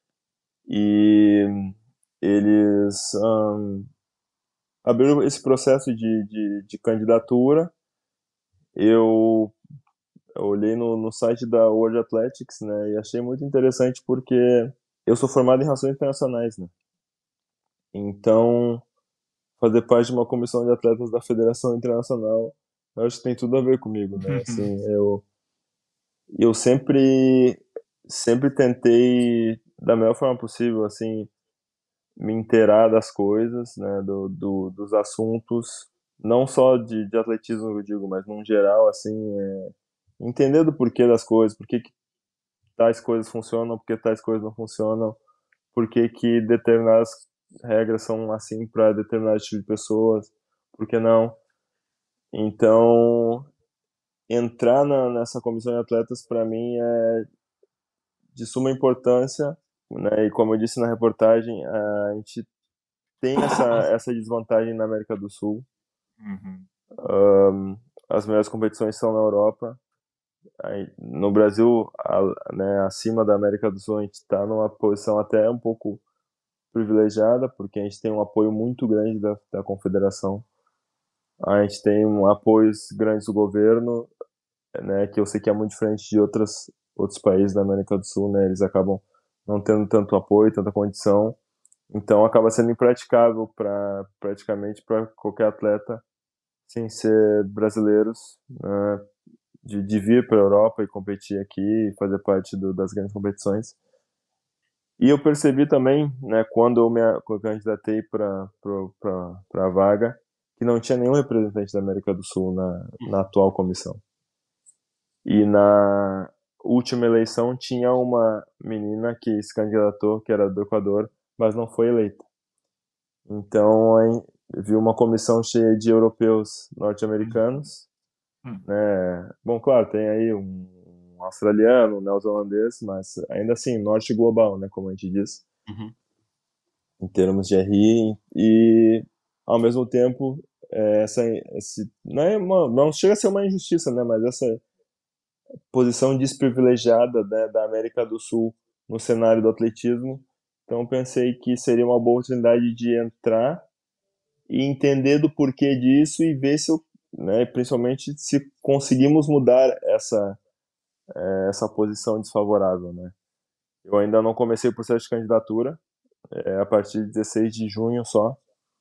E eles abriram esse processo de candidatura. Eu olhei no site da World Athletics, né? E achei muito interessante porque eu sou formado em Relações Internacionais, né? Então, fazer parte de uma comissão de atletas da Federação Internacional, eu acho que tem tudo a ver comigo, né? Assim, eu sempre tentei, da melhor forma possível, assim, me inteirar das coisas, né? Dos assuntos, não só de atletismo, eu digo, mas num geral, assim, entender do porquê das coisas, por que tais coisas funcionam, por que tais coisas não funcionam, por que determinadas regras são assim para determinados tipos de pessoas, por que não? Então, entrar nessa comissão de atletas, para mim, é de suma importância, né? E como eu disse na reportagem, a gente tem essa desvantagem na América do Sul. As melhores competições são na Europa. No Brasil, né, acima da América do Sul, a gente está numa posição até um pouco privilegiada, porque a gente tem um apoio muito grande da confederação. A gente tem apoios grandes do governo, né, que eu sei que é muito diferente de outros países da América do Sul, né, eles acabam não tendo tanto apoio, tanta condição, então acaba sendo impraticável praticamente para qualquer atleta, sem ser brasileiros, né, de vir para a Europa e competir aqui e fazer parte das grandes competições. E eu percebi também, né, quando eu me candidatei para a vaga, que não tinha nenhum representante da América do Sul na atual comissão. E na última eleição tinha uma menina que se candidatou, que era do Equador, mas não foi eleita. Então, vi uma comissão cheia de europeus norte-americanos, né? Bom, claro, tem aí um australiano, um neozelandês, mas ainda assim, norte global, né, como a gente diz, em termos de RI, e ao mesmo tempo, não chega a ser uma injustiça, né, mas essa posição desprivilegiada, né, da América do Sul no cenário do atletismo. Então pensei que seria uma boa oportunidade de entrar e entender do porquê disso e ver se eu, né, principalmente se conseguimos mudar essa posição desfavorável, né. Eu ainda não comecei o processo de candidatura, a partir de 16 de junho só,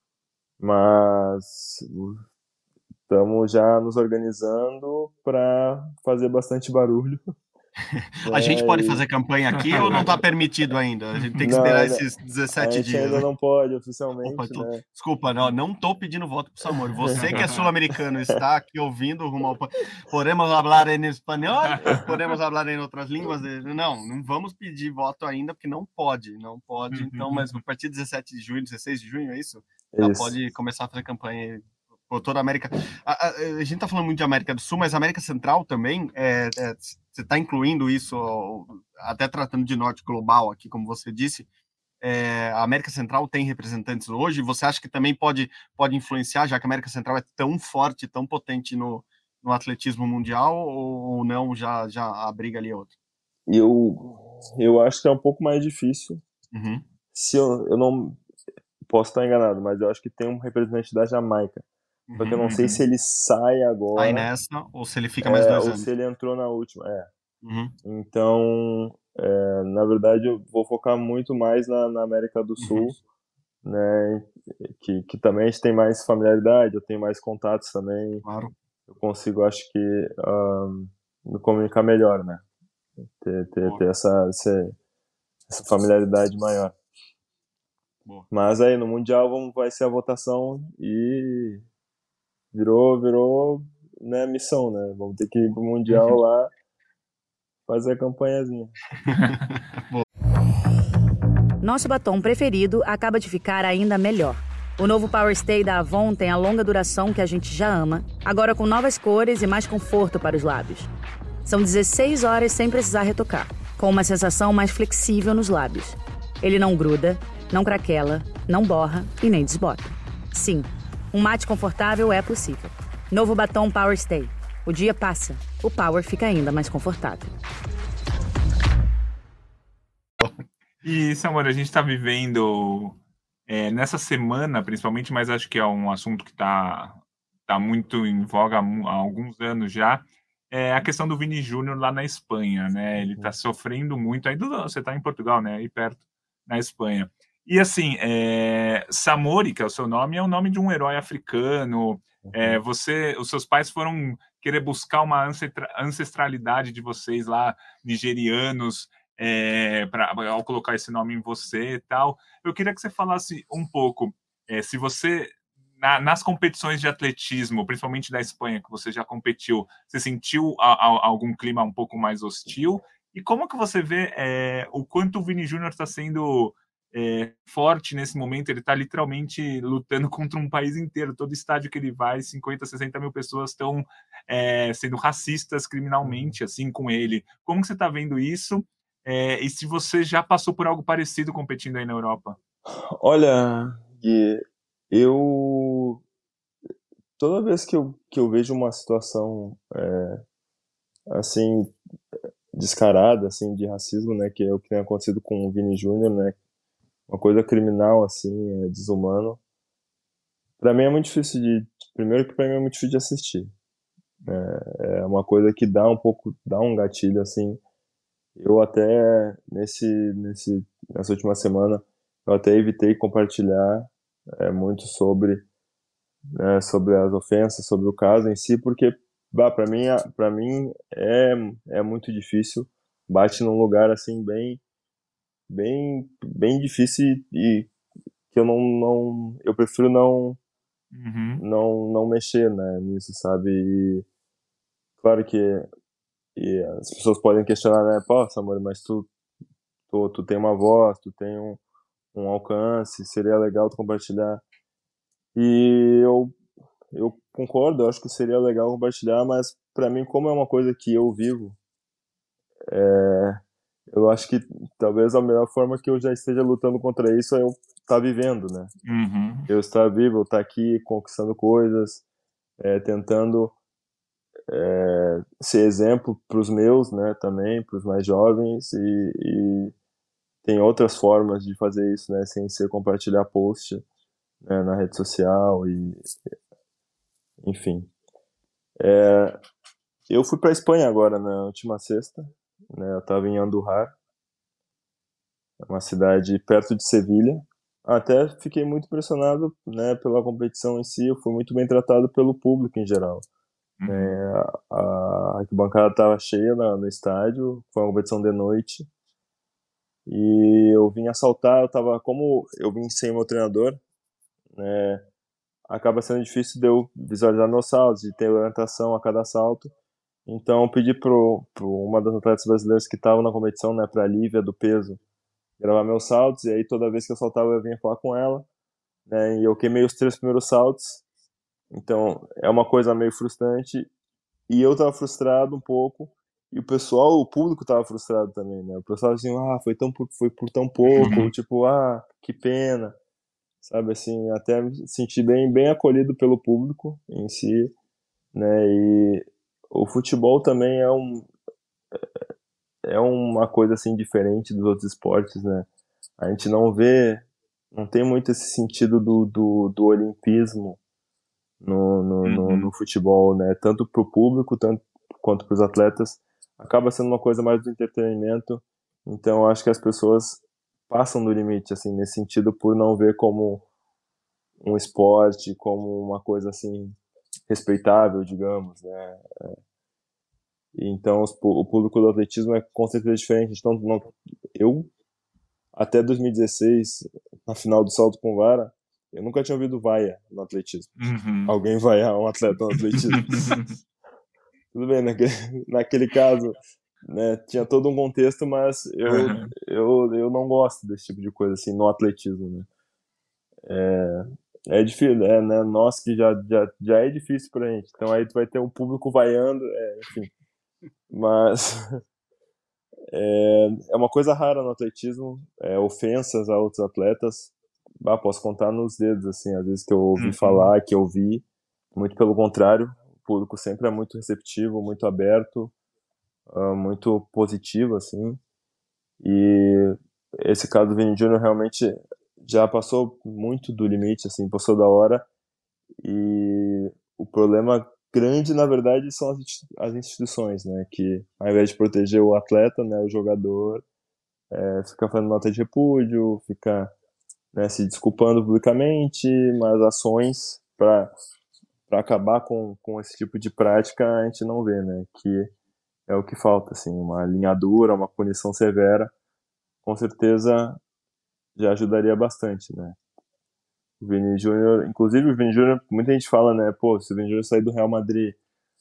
mas estamos já nos organizando para fazer bastante barulho. A gente pode fazer campanha aqui ou não está permitido ainda? A gente tem que esperar esses 17 a gente dias. ainda não pode oficialmente, né? Desculpa, não estou pedindo voto para o Samori. Você que é sul-americano está aqui ouvindo rumo ao... Podemos falar em espanhol? Podemos falar em outras línguas? Não vamos pedir voto ainda, porque não pode. Então, mas a partir de 17 de junho, 16 de junho, é isso? Já pode começar a fazer campanha por toda a América. A gente está falando muito de América do Sul, mas a América Central também, você está incluindo isso, até tratando de norte global aqui, como você disse, a América Central tem representantes hoje, você acha que também pode influenciar, já que a América Central é tão forte, tão potente no atletismo mundial, ou não, já a briga ali é outra? Eu acho que é um pouco mais difícil. Se eu não posso estar enganado, mas eu acho que tem um representante da Jamaica. Só que eu não sei se ele sai agora. Sai nessa, ou se ele fica mais 2 anos. Ou se ele entrou na última. Então, na verdade, eu vou focar muito mais na América do Sul, né? Que também a gente tem mais familiaridade, eu tenho mais contatos também. Claro. Eu consigo, acho que, me comunicar melhor, né? Ter essa familiaridade maior. Boa. Mas aí no Mundial vai ser a votação e virou, né, missão, né? Vamos ter que ir pro Mundial lá fazer a campanhazinha. Nosso batom preferido acaba de ficar ainda melhor. O novo Power Stay da Avon tem a longa duração que a gente já ama, agora com novas cores e mais conforto para os lábios. São 16 horas sem precisar retocar, com uma sensação mais flexível nos lábios. Ele não gruda, não craquela, não borra e nem desbota. Sim, um mate confortável é possível. Novo batom Power Stay. O dia passa, o Power fica ainda mais confortável. E, Samori, a gente está vivendo nessa semana, principalmente, mas acho que é um assunto que está muito em voga há alguns anos já, a questão do Vini Júnior lá na Espanha, né? Ele está sofrendo muito. Você está em Portugal, né? Aí perto, na Espanha. E assim, Samori, que é o seu nome, é o nome de um herói africano. Os seus pais foram querer buscar uma ancestralidade de vocês lá, nigerianos, ao colocar esse nome em você e tal. Eu queria que você falasse um pouco, se você, nas competições de atletismo, principalmente da Espanha, que você já competiu, você sentiu algum clima um pouco mais hostil? E como que você vê o quanto o Vini Júnior está sendo forte nesse momento? Ele está literalmente lutando contra um país inteiro. Todo estádio que ele vai, 50, 60 mil pessoas estão sendo racistas criminalmente assim com ele. Como que você está vendo isso? E se você já passou por algo parecido competindo aí na Europa? Olha, Gui, toda vez que eu vejo uma situação assim descarada, assim, de racismo, né, que é o que tem acontecido com o Vini Júnior, né, uma coisa criminal, assim, desumano, para mim é muito difícil primeiro que para mim é muito difícil de assistir, é uma coisa que dá um gatilho, assim. Eu até nessa última semana eu até evitei compartilhar muito sobre as ofensas, sobre o caso em si, porque para mim é muito difícil, bate num lugar assim bem difícil e que eu prefiro não mexer, né, nisso, sabe? E claro que as pessoas podem questionar, né, pô, Samori, mas tu tem uma voz, tu tem um alcance, seria legal tu compartilhar. E eu concordo, eu acho que seria legal compartilhar, mas para mim, como é uma coisa que eu vivo, eu acho que talvez a melhor forma que eu já esteja lutando contra isso é eu estar vivendo, né? Uhum. Eu estar vivo, eu estar aqui conquistando coisas, tentando ser exemplo para os meus, né, também, para os mais jovens, e tem outras formas de fazer isso, né, sem ser compartilhar post, né, na rede social, e enfim. Eu fui para a Espanha agora, na última sexta, né, eu estava em Andújar, uma cidade perto de Sevilha. Até fiquei muito impressionado, né, pela competição em si, eu fui muito bem tratado pelo público em geral. Uhum. A arquibancada estava cheia no estádio, foi uma competição de noite, e eu vim assaltar, como eu vim sem meu treinador, né, acaba sendo difícil de eu visualizar meus saltos, de ter orientação a cada salto. Então eu pedi pro uma das atletas brasileiras que estavam na competição, né, pra Lívia do peso, gravar meus saltos, e aí toda vez que eu saltava eu vinha falar com ela, né, e eu queimei os 3 primeiros saltos, então é uma coisa meio frustrante, e eu tava frustrado um pouco, e o público tava frustrado também, né, o pessoal assim, foi por tão pouco, tipo, que pena, sabe, assim, até me senti bem acolhido pelo público em si, né, e o futebol também é uma coisa, assim, diferente dos outros esportes, né, a gente não tem muito esse sentido do olimpismo no futebol, né? Tanto para o público, tanto quanto para os atletas. Acaba sendo uma coisa mais do entretenimento. Então, eu acho que as pessoas passam do limite, assim, nesse sentido, por não ver como um esporte, como uma coisa, assim, respeitável, digamos, né? E então, o público do atletismo é com certeza diferente. Então, eu, até 2016, na final do salto com vara, eu nunca tinha ouvido vaia no atletismo. Uhum. Alguém vaiar um atleta no atletismo. Tudo bem, naquele caso, né, tinha todo um contexto, mas Uhum. eu não gosto desse tipo de coisa, assim, no atletismo, né. É difícil, né, nós que já é difícil pra gente, então aí tu vai ter um público vaiando, enfim. Mas é uma coisa rara no atletismo, ofensas a outros atletas, posso contar nos dedos, assim, às vezes que eu ouvi Uhum. falar, que eu vi, muito pelo contrário, o público sempre é muito receptivo, muito aberto, muito positivo, assim, e esse caso do Vini Júnior realmente já passou muito do limite, assim, passou da hora, e o problema grande, na verdade, são as instituições, né, que ao invés de proteger o atleta, né, o jogador, fica fazendo nota de repúdio, fica, né, se desculpando publicamente, mas ações para acabar com esse tipo de prática a gente não vê, né, que é o que falta, assim, uma linha dura, uma punição severa, com certeza já ajudaria bastante, né. O Vini Júnior, inclusive o Vini Júnior, muita gente fala, né, pô, se o Vini Júnior sair do Real Madrid,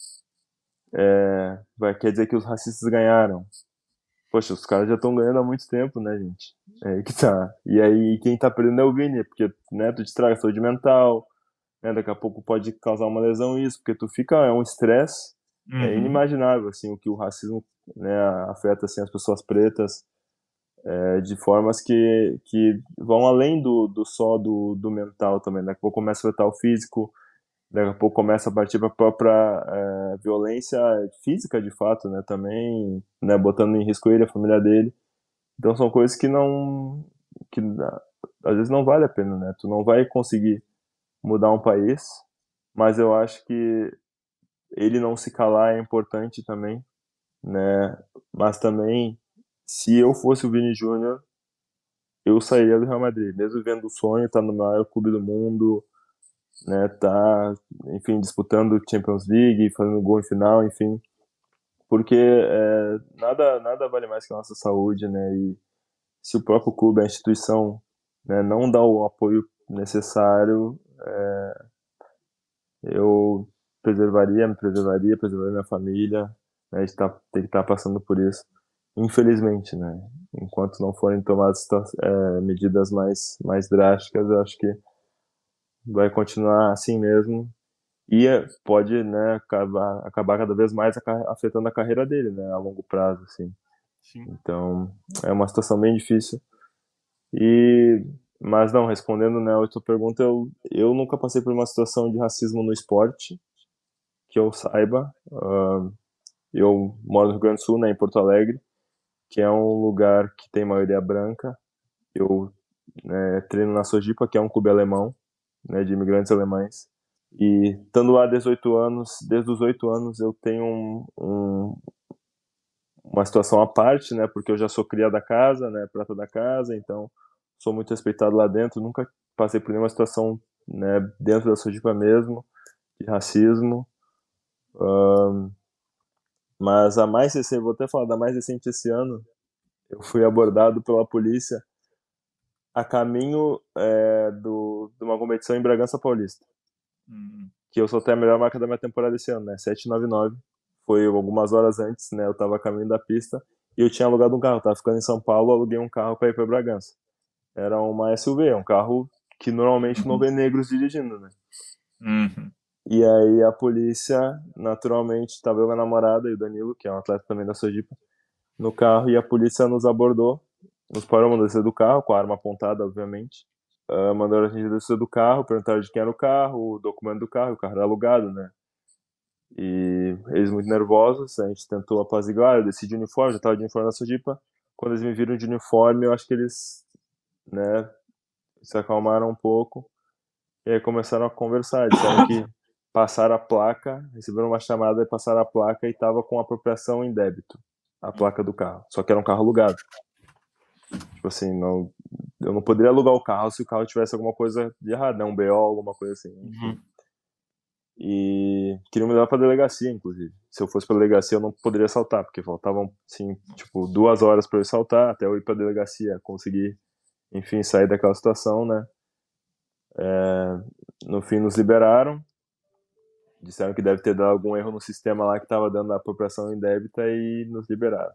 quer dizer que os racistas ganharam. Poxa, os caras já estão ganhando há muito tempo, né, gente? É aí que tá. E aí quem tá perdendo é o Vini, porque, né, tu estraga a saúde mental, né, daqui a pouco pode causar uma lesão isso, porque tu fica, é um estresse, Uhum. inimaginável, assim, o que o racismo, né, afeta, assim, as pessoas pretas, de formas que vão além do só do mental também. Daqui a pouco começa a afetar o físico, daqui a pouco começa a partir para a própria violência física, de fato, né, também, né, botando em risco ele, a família dele. Então são coisas que às vezes não vale a pena, né? Tu não vai conseguir mudar um país, mas eu acho que ele não se calar é importante também, né? Mas também, se eu fosse o Vini Júnior, eu sairia do Real Madrid, mesmo vendo o sonho, tá no maior clube do mundo, né? Tá, enfim, disputando Champions League, fazendo gol em final, enfim, porque nada vale mais que a nossa saúde, né? E se o próprio clube, a instituição, né, não dá o apoio necessário, eu preservaria minha família, né, a gente tem que estar passando por isso, infelizmente, né? Enquanto não forem tomadas medidas mais drásticas, eu acho que vai continuar assim mesmo e pode, né, acabar cada vez mais afetando a carreira dele, né, a longo prazo, assim. Sim. Então, é uma situação bem difícil. Mas não, respondendo, né, a tua pergunta, eu nunca passei por uma situação de racismo no esporte, que eu saiba. Eu moro no Rio Grande do Sul, né, em Porto Alegre, que é um lugar que tem maioria branca. Eu treino na Sojipa, que é um clube alemão, né, de imigrantes alemães. E estando lá desde os 8 anos eu tenho uma situação à parte, né, porque eu já sou cria da casa, né, prata da casa, então sou muito respeitado lá dentro, nunca passei por nenhuma situação, né, dentro da Sojipa mesmo, de racismo. Mas a mais recente, vou até falar da mais recente esse ano, eu fui abordado pela polícia a caminho de uma competição em Bragança Paulista, que eu soltei a melhor marca da minha temporada esse ano, né, 7,99. Foi algumas horas antes, né, eu tava a caminho da pista e eu tinha alugado um carro, eu tava ficando em São Paulo, aluguei um carro para ir para Bragança. Era uma SUV, um carro que normalmente não vê negros dirigindo, né? E aí a polícia, naturalmente, tava eu, minha namorada e o Danilo, que é um atleta também da Sojipa, no carro, e a polícia nos abordou, nos parou, mandou descer do carro, com a arma apontada, obviamente. Mandaram a gente descer do carro, perguntaram de quem era o carro, o documento do carro, o carro era alugado, né? E eles muito nervosos, a gente tentou apaziguar, eu desci de uniforme, já tava de uniforme na Sojipa. Quando eles me viram de uniforme, eu acho que eles, né, se acalmaram um pouco, e aí começaram a conversar, disseram que passaram a placa, receberam uma chamada e passaram a placa e tava com apropriação em débito, a placa do carro, só que era um carro alugado. Tipo assim, eu não poderia alugar o carro se o carro tivesse alguma coisa de errado, né, um BO, alguma coisa assim. E queriam me levar pra delegacia, inclusive. Se eu fosse pra delegacia, eu não poderia saltar, porque faltavam, assim, tipo, 2 horas pra eu saltar, até eu ir pra delegacia, conseguir, enfim, sair daquela situação, né. No fim, nos liberaram, disseram que deve ter dado algum erro no sistema lá que tava dando a apropriação indébita e nos liberaram.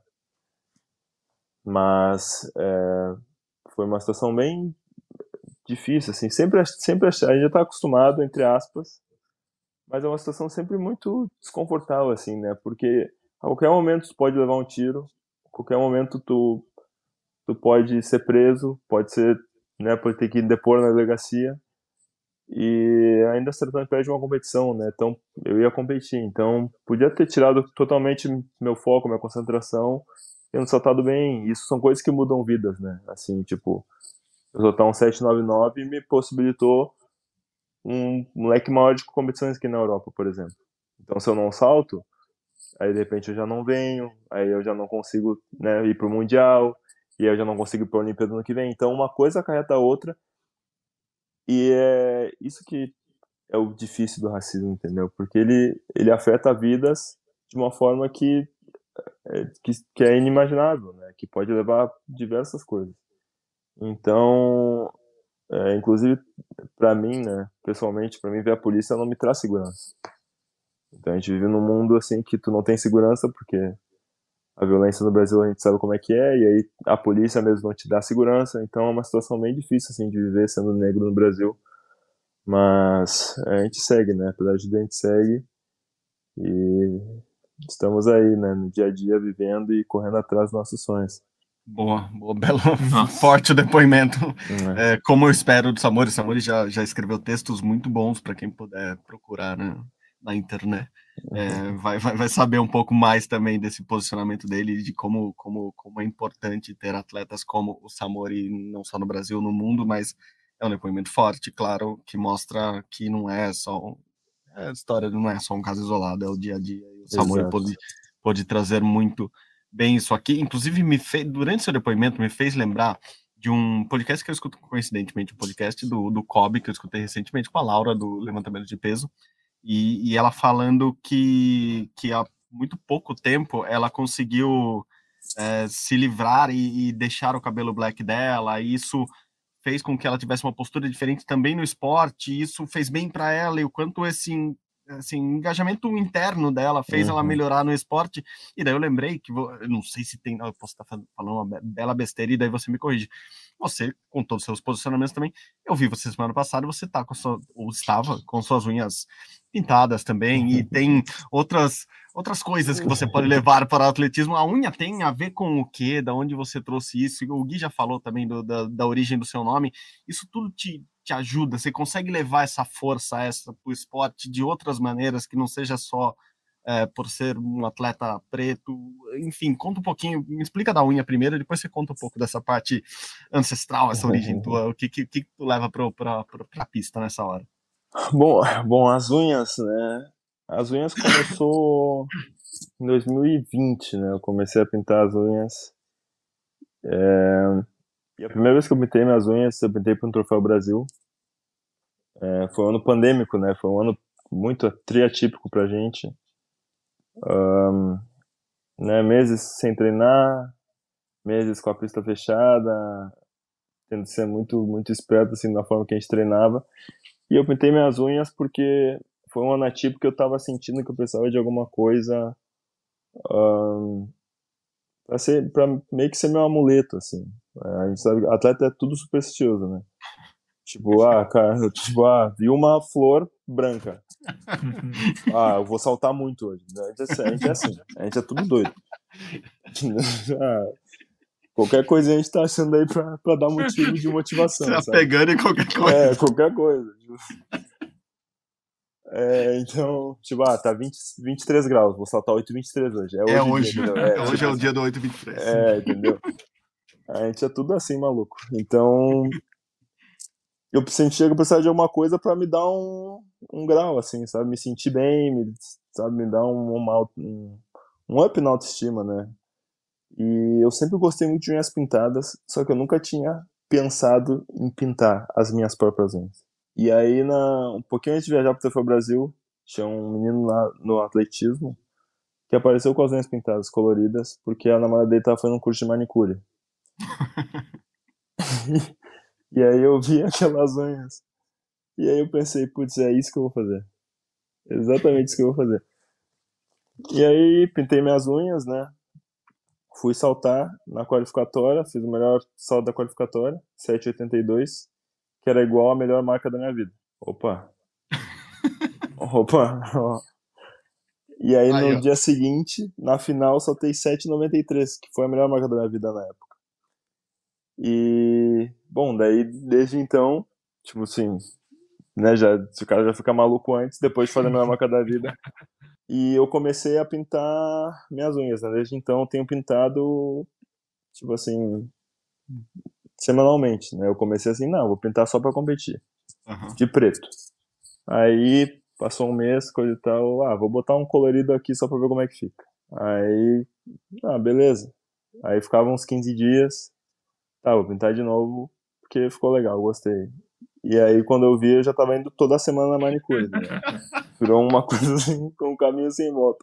Mas foi uma situação bem difícil, assim, sempre a gente já tá acostumado, entre aspas, mas é uma situação sempre muito desconfortável, assim, né, porque a qualquer momento tu pode levar um tiro, a qualquer momento tu pode ser preso, pode ser, né, pode ter que depor na delegacia, e ainda tratando perto de uma competição, né, então eu ia competir, então podia ter tirado totalmente meu foco, minha concentração, tendo saltado bem. Isso são coisas que mudam vidas, né, assim, tipo, eu soltar um 7,99 me possibilitou um leque maior de competições aqui na Europa, por exemplo. Então, se eu não salto, aí de repente eu já não venho, aí eu já não consigo, né, ir pro Mundial, e aí eu já não consigo ir pra Olimpíada no que vem. Então, uma coisa acarreta a outra, e é isso que é o difícil do racismo, entendeu? Porque ele afeta vidas de uma forma que é inimaginável, né? Que pode levar a diversas coisas. Então, inclusive, para mim, né, pessoalmente, para mim ver a polícia não me traz segurança. Então a gente vive num mundo assim que tu não tem segurança, porque a violência no Brasil a gente sabe como é que é, e aí a polícia mesmo não te dá segurança, então é uma situação bem difícil assim de viver sendo negro no Brasil. Mas a gente segue, né? Apesar de tudo, a gente segue e estamos aí, né, no dia a dia, vivendo e correndo atrás dos nossos sonhos. Boa, belo, forte o depoimento. Como eu espero do Samori. Samori já escreveu textos muito bons para quem puder procurar, né, na internet. Vai saber um pouco mais também desse posicionamento dele, de como é importante ter atletas como o Samori, não só no Brasil, no mundo, mas é um depoimento forte, claro, que mostra que não é só... A história não é só um caso isolado, é o dia a dia. E o Samori pôde trazer muito bem isso aqui. Inclusive, durante seu depoimento, me fez lembrar de um podcast que eu escuto coincidentemente, um podcast do Kobe, que eu escutei recentemente com a Laura, do levantamento de peso, e ela falando que há muito pouco tempo ela conseguiu se livrar e deixar o cabelo black dela, e isso fez com que ela tivesse uma postura diferente também no esporte, e isso fez bem para ela, e o quanto assim, engajamento interno dela fez ela melhorar no esporte. E daí eu lembrei que, eu não sei se tem, eu posso estar falando uma bela besteira e daí você me corrige. Você, com todos os seus posicionamentos também, eu vi você semana passada, você tá ou estava com suas unhas pintadas também, e tem outras coisas que você pode levar para o atletismo. A unha tem a ver com o quê? Da onde você trouxe isso? O Gui já falou também da origem do seu nome. Isso tudo te ajuda? Você consegue levar essa força para o esporte de outras maneiras, que não seja só por ser um atleta preto? Enfim, conta um pouquinho, me explica da unha primeiro, depois você conta um pouco dessa parte ancestral, essa origem tua, o que tu leva para a pista nessa hora? Bom, as unhas, né? As unhas começou em 2020, né? Eu comecei a pintar as unhas. E a primeira vez que eu pintei minhas unhas, eu pintei para um Troféu Brasil. Foi um ano pandêmico, né? Foi um ano muito triatípico pra gente. Né? Meses sem treinar, meses com a pista fechada, tendo que ser muito, muito esperto assim, na forma que a gente treinava. E eu pintei minhas unhas porque foi um ano atípico que eu tava sentindo que eu precisava de alguma coisa pra meio que ser meu amuleto, assim. A gente sabe, atleta é tudo supersticioso, né? Tipo, vi uma flor branca. Eu vou saltar muito hoje. A gente é assim, a gente é tudo doido. Qualquer coisa a gente tá achando aí pra dar motivo de motivação. Você tá pegando em qualquer coisa. Qualquer coisa. Então, tipo, tá 23 graus, vou saltar 8,23 hoje. Hoje. Hoje é o dia do 8,23. Entendeu? A gente é tudo assim, maluco. Então, eu sentia que eu precisava de alguma coisa pra me dar um grau, assim, sabe? Me sentir bem, me dar um up na autoestima, né? E eu sempre gostei muito de unhas pintadas, só que eu nunca tinha pensado em pintar as minhas próprias unhas. E aí, um pouquinho antes de viajar pro Troféu Brasil, tinha um menino lá no atletismo que apareceu com as unhas pintadas, coloridas, porque a namorada dele tava fazendo um curso de manicure. E aí eu vi aquelas unhas. E aí eu pensei, putz, é isso que eu vou fazer. Exatamente isso que eu vou fazer. E aí pintei minhas unhas, né? Fui saltar na qualificatória, fiz o melhor salto da qualificatória, 7,82, que era igual a melhor marca da minha vida. Opa! E aí no dia seguinte, na final, saltei 7,93, que foi a melhor marca da minha vida na época. E, bom, daí desde então, tipo assim, né, o cara já fica maluco antes, depois de fazer a melhor marca da vida. E eu comecei a pintar minhas unhas, né? Desde então eu tenho pintado, tipo assim, semanalmente, né? Eu comecei assim, não, vou pintar só pra competir, de preto. Aí passou um mês, coisa e tal, vou botar um colorido aqui só pra ver como é que fica. Aí, beleza. Aí ficava uns 15 dias, vou pintar de novo, porque ficou legal, gostei. E aí, quando eu vi, eu já tava indo toda semana na manicure, né? Virou uma coisa assim, com um caminho sem volta.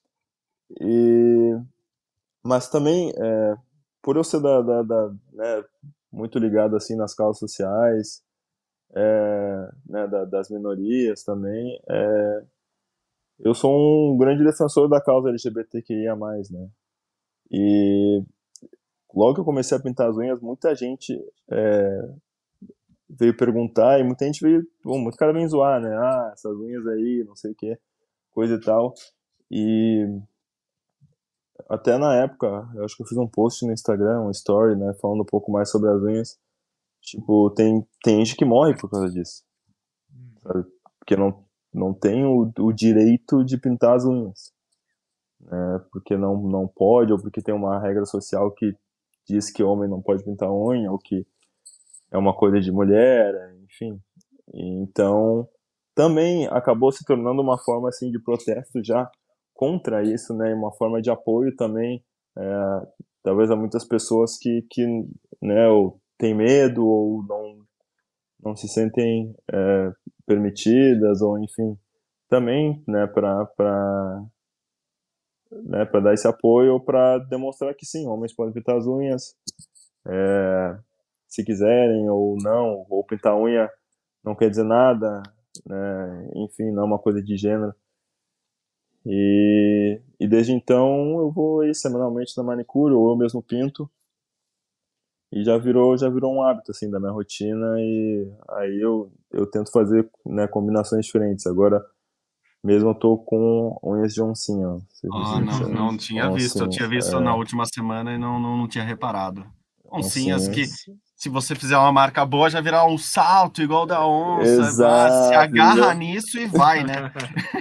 Mas também, por eu ser né, muito ligado assim nas causas sociais, né, das minorias também, eu sou um grande defensor da causa LGBTQIA+, né? E logo que eu comecei a pintar as unhas, muita gente veio perguntar, e muita gente muito cara vem zoar, né? Essas unhas aí, não sei o que, coisa e tal. E até na época, eu acho que eu fiz um post no Instagram, um story, né, falando um pouco mais sobre as unhas. Tipo, tem gente que morre por causa disso, sabe? Porque não tem o direito de pintar as unhas, né? Porque não pode, ou porque tem uma regra social que diz que homem não pode pintar unha, ou que é uma coisa de mulher, enfim. Então, também acabou se tornando uma forma assim de protesto já contra isso, né? Uma forma de apoio também, talvez a muitas pessoas que né, ou têm medo ou não se sentem permitidas, ou enfim, também, né, para dar esse apoio, ou para demonstrar que sim, homens podem pintar as unhas, se quiserem ou não, ou pintar unha não quer dizer nada, né? Enfim, não é uma coisa de gênero. E desde então eu vou ir semanalmente na manicure, ou eu mesmo pinto. E já virou um hábito, assim, da minha rotina, e aí eu tento fazer, né, combinações diferentes. Agora, mesmo eu tô com unhas de oncinha. Não tinha visto. Eu tinha visto na última semana e não tinha reparado. Oncinhas que, se você fizer uma marca boa, já virá um salto igual da onça. Exato, se agarra nisso e vai, né?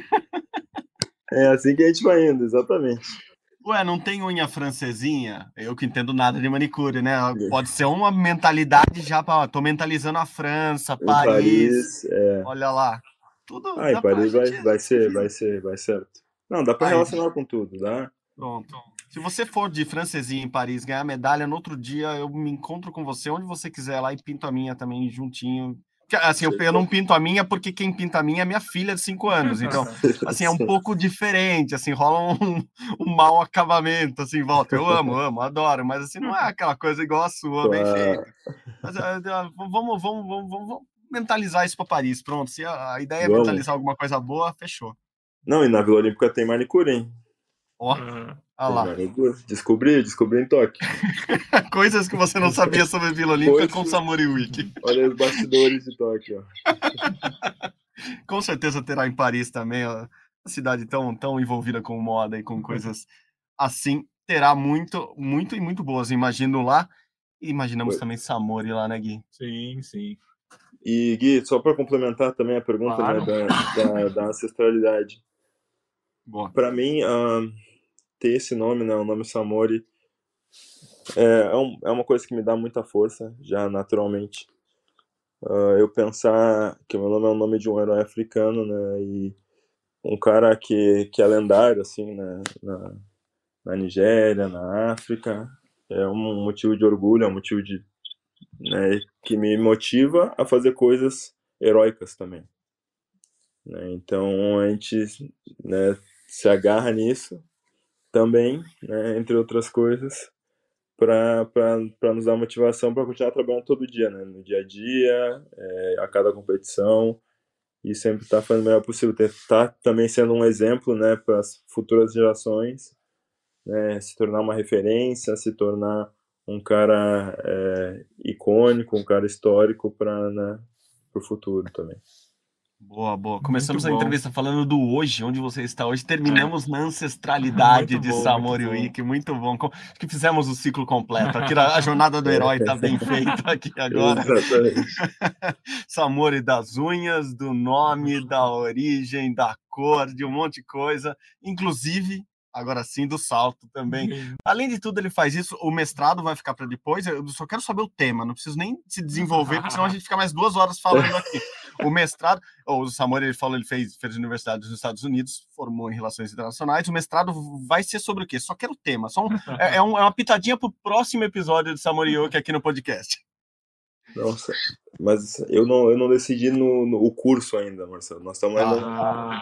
É assim que a gente vai indo, exatamente. Ué, não tem unha francesinha? Eu que entendo nada de manicure, né? Pode ser uma mentalidade já para... Tô mentalizando a França, Paris. Olha lá. Tudo. Em Paris vai ser certo. Não, dá para relacionar com tudo, dá? Pronto. Se você for de francesinha em Paris, ganhar medalha, no outro dia eu me encontro com você onde você quiser lá e pinto a minha também juntinho. Assim, eu não pinto a minha porque quem pinta a minha é minha filha de 5 anos. Então, assim, é um pouco diferente, assim, rola um mau acabamento, assim, volta. Eu amo, adoro, mas assim, não é aquela coisa igual a sua, bem feita. Mas vamos mentalizar isso para Paris, pronto. Se a ideia é mentalizar alguma coisa boa, fechou. Não, e na Vila Olímpica tem manicure, hein? Ó, lá. Descobri em Tóquio. Coisas que você não sabia sobre Vila Olímpica com Samory Week. Olha os bastidores de Tóquio. Com certeza terá em Paris também, ó, uma cidade tão envolvida com moda e com coisas assim. Terá muito e muito boas, imagino lá. E imaginamos também Samory lá, né, Gui? Sim, sim. E, Gui, só para complementar também a pergunta, claro, né, da ancestralidade. Para mim, ter esse nome, né, o nome Samory, é uma coisa que me dá muita força, já naturalmente. Eu pensar que o meu nome é o nome de um herói africano, né, e um cara que é lendário, assim, né, na Nigéria, na África, é um motivo de orgulho, é um motivo né, que me motiva a fazer coisas heróicas também. Né, então a gente, né, se agarra nisso também, né, entre outras coisas, para nos dar motivação para continuar trabalhando todo dia, né, no dia a dia, a cada competição, e sempre estar fazendo o melhor possível, estar também sendo um exemplo, né, para as futuras gerações, né, se tornar uma referência, se tornar um cara icônico, um cara histórico para, né, o futuro também. Boa. Começamos a entrevista falando do hoje, onde você está hoje. Terminamos na ancestralidade de Samory Week. Muito bom. Acho que fizemos o ciclo completo. Aqui a jornada do herói está bem feita aqui agora. Samory, das unhas, do nome, da origem, da cor, de um monte de coisa. Inclusive, agora sim, do salto também. Além de tudo, ele faz isso. O mestrado vai ficar para depois. Eu só quero saber o tema. Não preciso nem se desenvolver, porque senão a gente fica mais 2 horas falando aqui. O mestrado, o Samory, ele fez universidade dos Estados Unidos, formou em Relações Internacionais. O mestrado vai ser sobre o quê? Só quero o tema. É uma pitadinha pro próximo episódio do Samory Week aqui no podcast. Nossa, mas eu não decidi no curso ainda, Marcelo. Nós estamos ainda...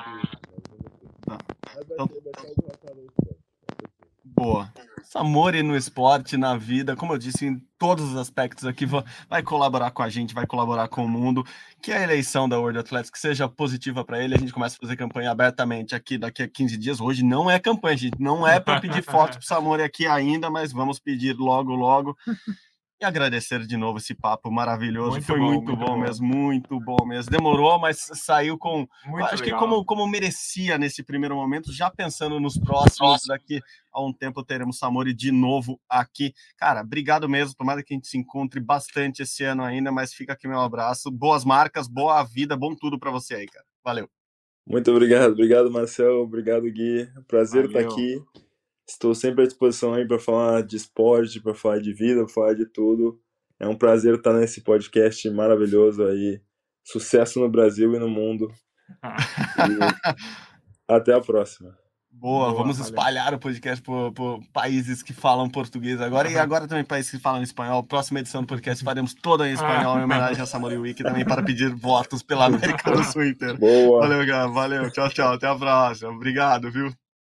Boa. Samory no esporte, na vida, como eu disse, em todos os aspectos aqui, vai colaborar com a gente, vai colaborar com o mundo, que a eleição da World Athletics seja positiva para ele. A gente começa a fazer campanha abertamente aqui daqui a 15 dias. Hoje não é campanha, gente, não é para pedir foto pro Samory aqui ainda, mas vamos pedir logo. E agradecer de novo esse papo maravilhoso. Foi muito bom mesmo, muito bom mesmo. Demorou, mas saiu com... Acho que como merecia nesse primeiro momento, já pensando nos próximos, daqui a um tempo teremos Samory de novo aqui. Cara, obrigado mesmo. Tomara que a gente se encontre bastante esse ano ainda, mas fica aqui meu abraço. Boas marcas, boa vida, bom tudo para você aí, cara. Valeu. Muito obrigado. Obrigado, Marcel. Obrigado, Gui. Prazer estar aqui. Estou sempre à disposição aí para falar de esporte, para falar de vida, para falar de tudo. É um prazer estar nesse podcast maravilhoso aí. Sucesso no Brasil e no mundo. E até a próxima. Boa, vamos espalhar o podcast por países que falam português agora, e agora também países que falam espanhol. Próxima edição do podcast faremos toda em espanhol, em homenagem a Samory Week, também para pedir votos pela América do Sul inteira. Boa. Valeu, cara. Valeu. Tchau. Até a próxima. Obrigado, viu?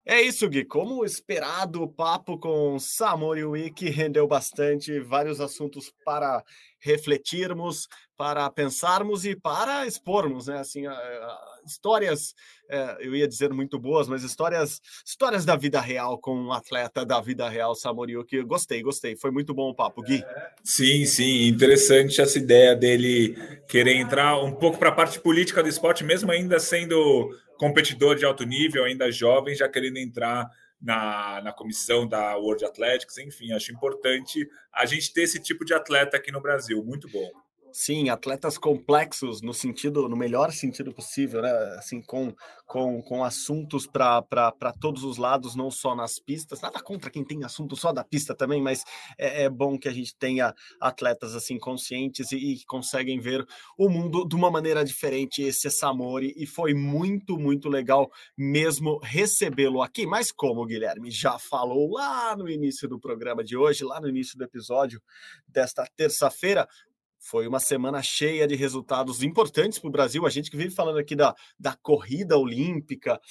É isso, Gui. Como esperado, o papo com Samory Wiki rendeu bastante, vários assuntos para refletirmos, para pensarmos e para expormos, né? Assim, histórias, eu ia dizer muito boas, mas histórias da vida real com um atleta da vida real, Samory Wiki. Gostei. Foi muito bom o papo, Gui. Sim, interessante essa ideia dele querer entrar um pouco para a parte política do esporte, mesmo ainda sendo competidor de alto nível, ainda jovem, já querendo entrar na comissão da World Athletics. Enfim, acho importante a gente ter esse tipo de atleta aqui no Brasil. Muito bom. Sim, atletas complexos no melhor sentido possível, né? Assim, com assuntos para todos os lados, não só nas pistas. Nada contra quem tem assunto só da pista também, mas é bom que a gente tenha atletas assim conscientes e que conseguem ver o mundo de uma maneira diferente. Esse é Samory, e foi muito, muito legal mesmo recebê-lo aqui. Mas como o Guilherme já falou lá no início do programa de hoje, lá no início do episódio desta terça-feira, foi uma semana cheia de resultados importantes para o Brasil. A gente que vive falando aqui da corrida olímpica,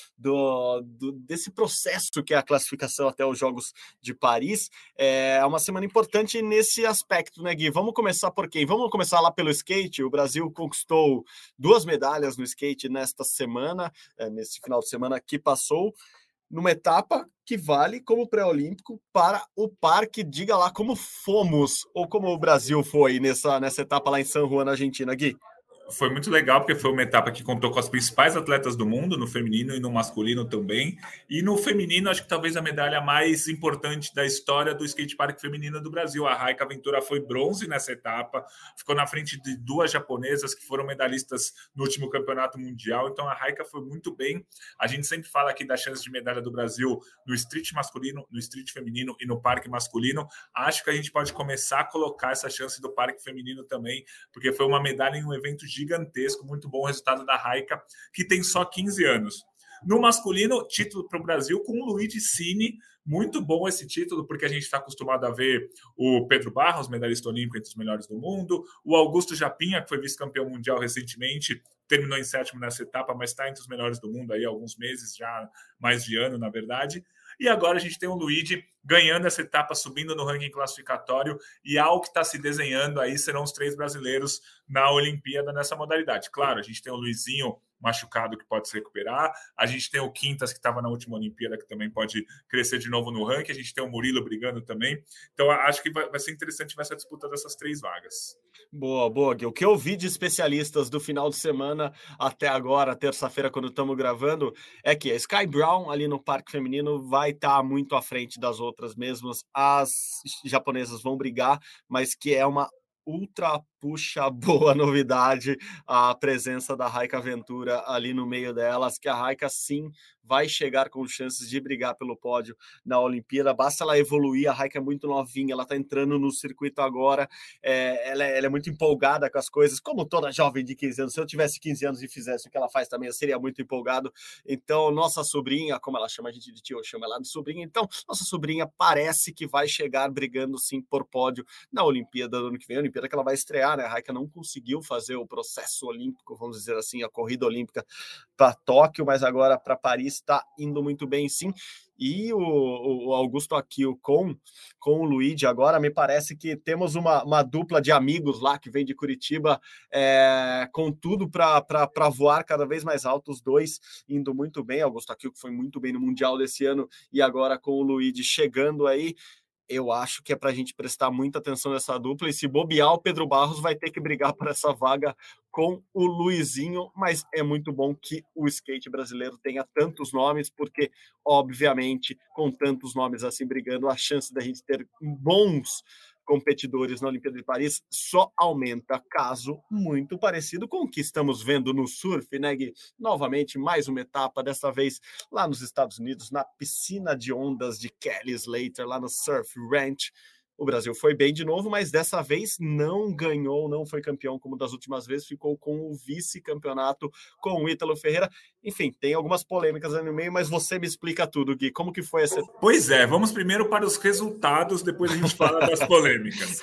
desse processo que é a classificação até os Jogos de Paris. É uma semana importante nesse aspecto, né, Gui? Vamos começar por quem? Vamos começar lá pelo skate. O Brasil conquistou 2 medalhas no skate nesta semana, nesse final de semana que passou, numa etapa que vale como pré-olímpico para o parque. Diga lá como fomos, ou como o Brasil foi nessa etapa lá em San Juan, na Argentina, Gui. Foi muito legal, porque foi uma etapa que contou com as principais atletas do mundo, no feminino e no masculino também. E no feminino, acho que talvez a medalha mais importante da história do skatepark feminino do Brasil. A Raika Ventura foi bronze nessa etapa, ficou na frente de 2 japonesas que foram medalhistas no último campeonato mundial. Então a Raika foi muito bem. A gente sempre fala aqui da chance de medalha do Brasil no street masculino, no street feminino e no parque masculino. Acho que a gente pode começar a colocar essa chance do parque feminino também, porque foi uma medalha em um evento gigantesco. Muito bom o resultado da Raika, que tem só 15 anos. No masculino, título para o Brasil com o Luigi Cini. Muito bom esse título, porque a gente está acostumado a ver o Pedro Barros, medalhista olímpico entre os melhores do mundo, o Augusto Japinha, que foi vice-campeão mundial recentemente, terminou em 7º nessa etapa, mas está entre os melhores do mundo aí há alguns meses, já mais de ano, na verdade. E agora a gente tem o Luigi ganhando essa etapa, subindo no ranking classificatório, e ao que está se desenhando aí serão os 3 brasileiros na Olimpíada nessa modalidade. Claro, a gente tem o Luizinho machucado que pode se recuperar, a gente tem o Quintas que estava na última Olimpíada que também pode crescer de novo no ranking, a gente tem o Murilo brigando também. Então acho que vai ser interessante essa disputa dessas 3 vagas. Boa, Gui. O que eu vi de especialistas do final de semana até agora, terça-feira, quando estamos gravando, é que a Sky Brown ali no parque feminino vai estar muito à frente das outras mesmas. As japonesas vão brigar, mas que é uma ultra puxa boa novidade a presença da Raika Ventura ali no meio delas, que a Raika sim vai chegar com chances de brigar pelo pódio na Olimpíada. Basta ela evoluir. A Raika é muito novinha, ela está entrando no circuito agora, ela é muito empolgada com as coisas, como toda jovem de 15 anos. Se eu tivesse 15 anos e fizesse o que ela faz também, eu seria muito empolgado. Então, nossa sobrinha, como ela chama a gente de tio, eu chamo ela de sobrinha, então, nossa sobrinha parece que vai chegar brigando sim por pódio na Olimpíada do ano que vem, a Olimpíada que ela vai estrear, né? A Raika não conseguiu fazer o processo olímpico, vamos dizer assim, a corrida olímpica para Tóquio, mas agora para Paris está indo muito bem, sim. E o Augusto Akio com o Luigi agora, me parece que temos uma dupla de amigos lá que vem de Curitiba, com tudo para voar cada vez mais alto, os dois indo muito bem. Augusto Akio que foi muito bem no Mundial desse ano, e agora com o Luigi chegando aí. Eu acho que é para a gente prestar muita atenção nessa dupla, e se bobear, o Pedro Barros vai ter que brigar por essa vaga com o Luizinho, mas é muito bom que o skate brasileiro tenha tantos nomes, porque, obviamente, com tantos nomes assim brigando, a chance da gente ter bons competidores na Olimpíada de Paris só aumenta. Caso muito parecido com o que estamos vendo no surf, né, Gui? Novamente, mais uma etapa, dessa vez lá nos Estados Unidos, na piscina de ondas de Kelly Slater, lá no Surf Ranch. O Brasil foi bem de novo, mas dessa vez não ganhou, não foi campeão como das últimas vezes, ficou com o vice-campeonato com o Ítalo Ferreira. Enfim, tem algumas polêmicas ali no meio, mas você me explica tudo, Gui. Como que foi essa? Pois é, vamos primeiro para os resultados, depois a gente fala das polêmicas.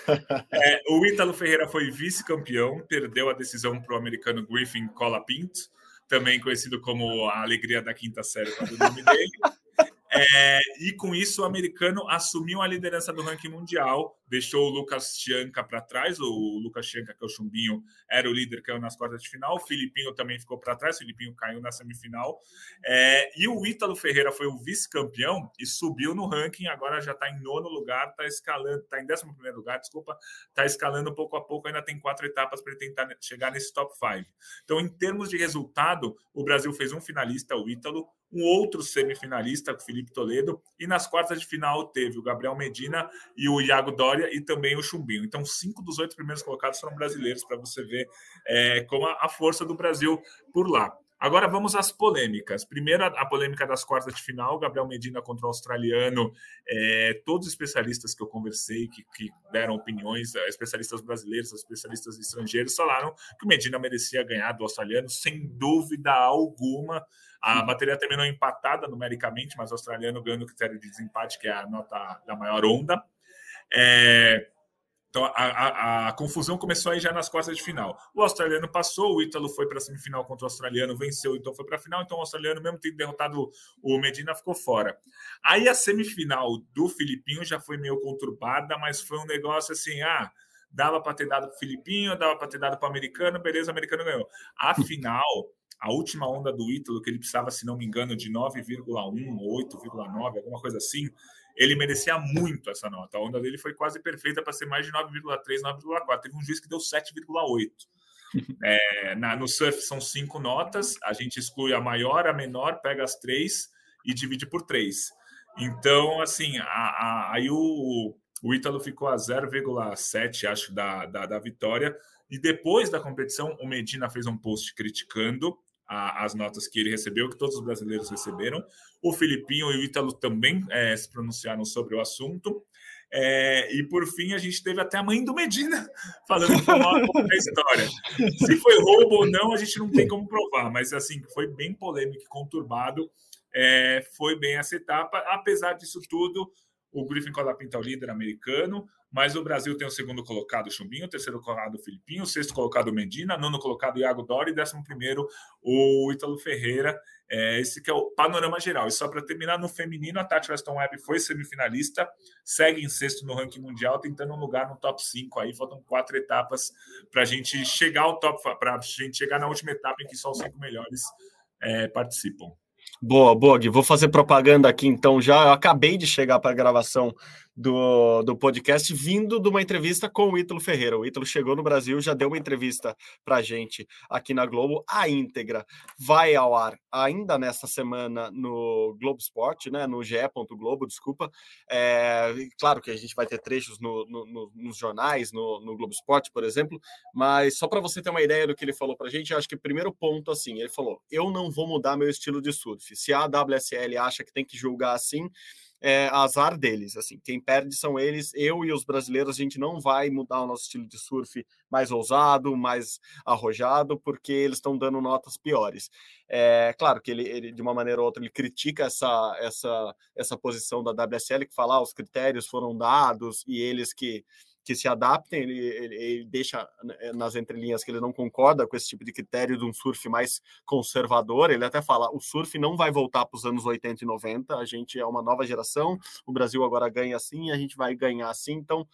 O Ítalo Ferreira foi vice-campeão, perdeu a decisão para o americano Griffin Colapinto, também conhecido como a alegria da quinta série, para o nome dele. E com isso o americano assumiu a liderança do ranking mundial, deixou o Lucas Chianca para trás. O Lucas Chianca, que é o chumbinho, era o líder, caiu nas quartas de final. O Filipinho também ficou para trás, o Filipinho caiu na semifinal. E o Ítalo Ferreira foi o vice-campeão e subiu no ranking, agora já está em 9º lugar, está escalando, está em 11º lugar, desculpa, está escalando pouco a pouco, ainda tem 4 etapas para ele tentar chegar nesse top 5. Então, em termos de resultado, o Brasil fez um finalista, o Ítalo, um outro semifinalista, o Felipe Toledo, e nas quartas de final teve o Gabriel Medina e o Iago Doria e também o Chumbinho. Então, 5 dos 8 primeiros colocados foram brasileiros, para você ver como a força do Brasil por lá. Agora vamos às polêmicas. Primeiro, a polêmica das quartas de final, Gabriel Medina contra o australiano. Todos os especialistas que eu conversei, que deram opiniões, especialistas brasileiros, especialistas estrangeiros, falaram que o Medina merecia ganhar do australiano, sem dúvida alguma. A bateria terminou empatada numericamente, mas o australiano ganhou no critério de desempate, que é a nota da maior onda. Então, a confusão começou aí já nas quartas de final. O australiano passou, o Ítalo foi para a semifinal contra o australiano, venceu, então foi para a final. Então, o australiano, mesmo tendo derrotado o Medina, ficou fora. Aí, a semifinal do Filipinho já foi meio conturbada, mas foi um negócio assim, dava para ter dado para o Filipinho, dava para ter dado para o americano, beleza, o americano ganhou. A final, a última onda do Ítalo, que ele precisava, se não me engano, de 9,1 ou 8,9, alguma coisa assim, ele merecia muito essa nota. A onda dele foi quase perfeita para ser mais de 9,3, 9,4. Teve um juiz que deu 7,8. No surf são 5 notas, a gente exclui a maior, a menor, pega as 3 e divide por 3. Então, assim, aí o Ítalo ficou a 0,7, acho, da vitória. E depois da competição, o Medina fez um post criticando as notas que ele recebeu, que todos os brasileiros receberam. O Filipinho e o Ítalo também se pronunciaram sobre o assunto. E, por fim, a gente teve até a mãe do Medina falando que foi uma história. Se foi roubo ou não, a gente não tem como provar, mas assim, foi bem polêmico e conturbado. Foi bem essa etapa. Apesar disso tudo, o Griffin Colapinto é o líder americano, mas o Brasil tem o segundo colocado, o Chumbinho, o terceiro colocado, o Filipinho, o sexto colocado, o Medina, nono colocado, o Iago Doria, e 11º, o Ítalo Ferreira. Esse que é o panorama geral. E só para terminar, no feminino, a Tati Weston Webb foi semifinalista, segue em sexto no ranking mundial, tentando um lugar no top 5. Aí faltam 4 etapas para a gente chegar ao top, para a gente chegar na última etapa em que só os 5 melhores participam. Boa, Gui. Vou fazer propaganda aqui, então, já. Eu acabei de chegar para a gravação do podcast, vindo de uma entrevista com o Ítalo Ferreira. O Ítalo chegou no Brasil, já deu uma entrevista para a gente aqui na Globo. A íntegra vai ao ar ainda nesta semana no Globo Esporte, né? No ge.globo, desculpa. Claro que a gente vai ter trechos nos jornais, no Globo Esporte, por exemplo, mas só para você ter uma ideia do que ele falou para a gente, eu acho que o primeiro ponto, assim, ele falou, eu não vou mudar meu estilo de surf. Se a WSL acha que tem que julgar assim, azar deles, assim, quem perde são eles. Eu e os brasileiros, a gente não vai mudar o nosso estilo de surf mais ousado, mais arrojado, porque eles estão dando notas piores. Claro que ele de uma maneira ou outra, ele critica essa posição da WSL, que fala, os critérios foram dados e eles que se adaptem. Ele deixa nas entrelinhas que ele não concorda com esse tipo de critério de um surf mais conservador. Ele até fala, o surf não vai voltar para os anos 80 e 90, a gente é uma nova geração, o Brasil agora ganha assim, a gente vai ganhar assim. Então,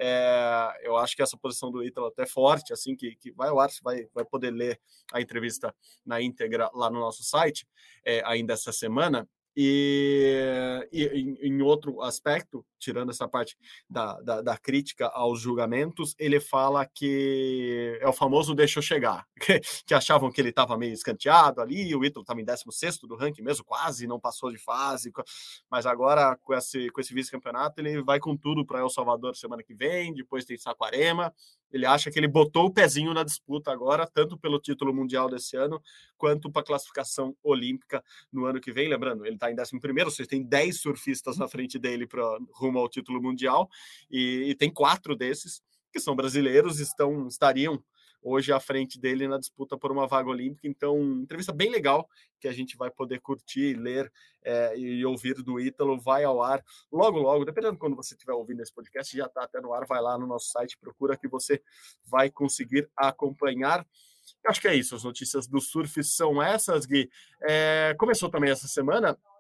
eu acho que essa posição do Ítalo até forte, assim, que vai ao ar, vai poder ler a entrevista na íntegra lá no nosso site, ainda essa semana. E em outro aspecto, tirando essa parte da crítica aos julgamentos, ele fala que é o famoso deixou chegar, que achavam que ele estava meio escanteado ali, o Ítalo estava em 16º do ranking mesmo, quase não passou de fase, mas agora com esse vice-campeonato ele vai com tudo para El Salvador semana que vem, depois tem Saquarema. Ele acha que ele botou o pezinho na disputa agora, tanto pelo título mundial desse ano, quanto para a classificação olímpica no ano que vem. Lembrando, ele está em 11º, ou seja, tem 10 surfistas na frente dele rumo ao título mundial, e tem 4 desses que são brasileiros, estariam hoje à frente dele na disputa por uma vaga olímpica. Então, entrevista bem legal, que a gente vai poder curtir, ler e ouvir do Ítalo, vai ao ar logo, dependendo de quando você estiver ouvindo esse podcast, já está até no ar, vai lá no nosso site, procura que você vai conseguir acompanhar. Eu acho que é isso, as notícias do surf são essas, Gui. Começou também essa semana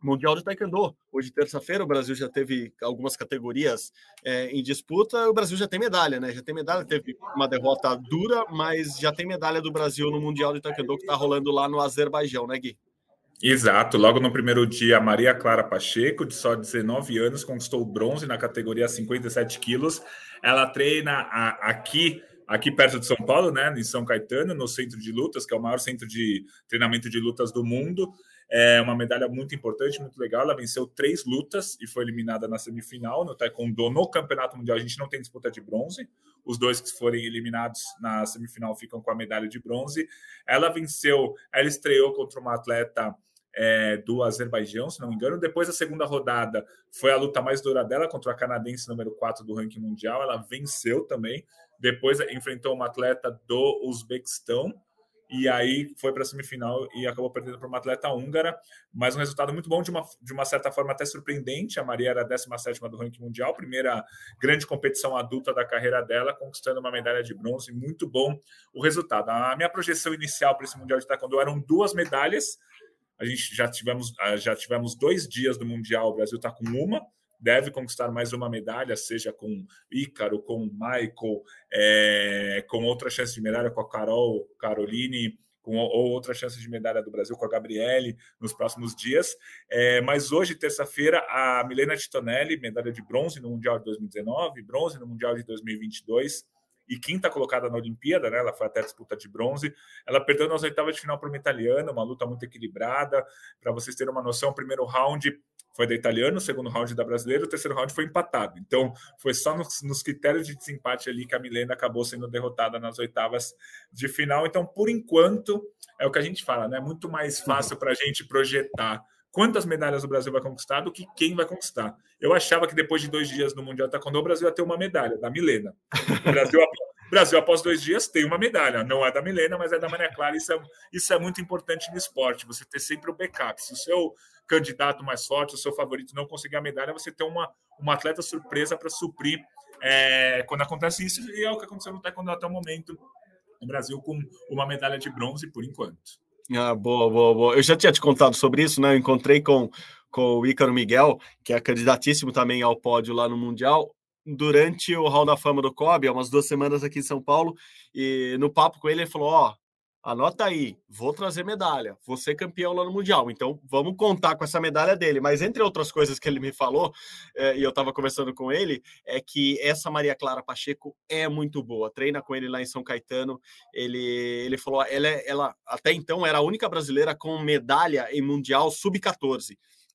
Mundial de Taekwondo. Hoje, terça-feira, o Brasil já teve algumas categorias em disputa. O Brasil já tem medalha, né? Já tem medalha, teve uma derrota dura, mas já tem medalha do Brasil no Mundial de Taekwondo que está rolando lá no Azerbaijão, né, Gui? Exato. Logo no primeiro dia, a Maria Clara Pacheco, de só 19 anos, conquistou o bronze na categoria 57 quilos. Ela treina aqui perto de São Paulo, né, em São Caetano, no Centro de Lutas, que é o maior centro de treinamento de lutas do mundo. É uma medalha muito importante, muito legal. Ela venceu 3 lutas e foi eliminada na semifinal no Taekwondo. No Campeonato Mundial, a gente não tem disputa de bronze. Os 2 que forem eliminados na semifinal ficam com a medalha de bronze. Ela estreou contra uma atleta do Azerbaijão, se não me engano. Depois da segunda rodada, foi a luta mais dura dela contra a canadense número 4 do ranking mundial. Ela venceu também. Depois enfrentou uma atleta do Uzbequistão, e aí foi para a semifinal e acabou perdendo para uma atleta húngara, mas um resultado muito bom, de uma certa forma até surpreendente. A Maria era a 17ª do ranking mundial, primeira grande competição adulta da carreira dela, conquistando uma medalha de bronze. Muito bom o resultado. A minha projeção inicial para esse Mundial de Taekwondo eram 2 medalhas. A gente já tivemos 2 dias do Mundial, o Brasil está com uma, deve conquistar mais uma medalha, seja com Ícaro, com Michael, com outra chance de medalha com a Caroline, ou outra chance de medalha do Brasil com a Gabriele nos próximos dias. Mas hoje, terça-feira, a Milena Titonelli, medalha de bronze no Mundial de 2019, bronze no Mundial de 2022, e 5ª colocada na Olimpíada, né? Ela foi até a disputa de bronze. Ela perdeu nas oitavas de final para uma italiana, uma luta muito equilibrada. Para vocês terem uma noção, o primeiro round foi da italiana, o segundo round da brasileira, o terceiro round foi empatado. Então, foi só nos critérios de desempate ali que a Milena acabou sendo derrotada nas oitavas de final. Então, por enquanto, é o que a gente fala, né? Muito mais fácil para a gente projetar quantas medalhas o Brasil vai conquistar do que quem vai conquistar. Eu achava que depois de 2 dias no Mundial de Taekwondo, o Brasil ia ter uma medalha, da Milena. O Brasil, após 2 dias, tem uma medalha. Não é da Milena, mas é da Maria Clara. Isso é muito importante no esporte, você ter sempre o backup. Se o seu candidato mais forte, o seu favorito não conseguir a medalha, você ter uma atleta surpresa para suprir quando acontece isso. E é o que aconteceu no Taekwondo até o momento. O Brasil com uma medalha de bronze, por enquanto. Boa. Eu já tinha te contado sobre isso, né? Eu encontrei com o Ícaro Miguel, que é candidatíssimo também ao pódio lá no Mundial, durante o Hall da Fama do COB, há umas 2 semanas aqui em São Paulo, e no papo com ele falou, anota aí, vou trazer medalha, vou ser campeão lá no Mundial, então vamos contar com essa medalha dele. Mas entre outras coisas que ele me falou, e eu estava conversando com ele, é que essa Maria Clara Pacheco é muito boa, treina com ele lá em São Caetano. Ele falou, ela até então era a única brasileira com medalha em Mundial Sub-14.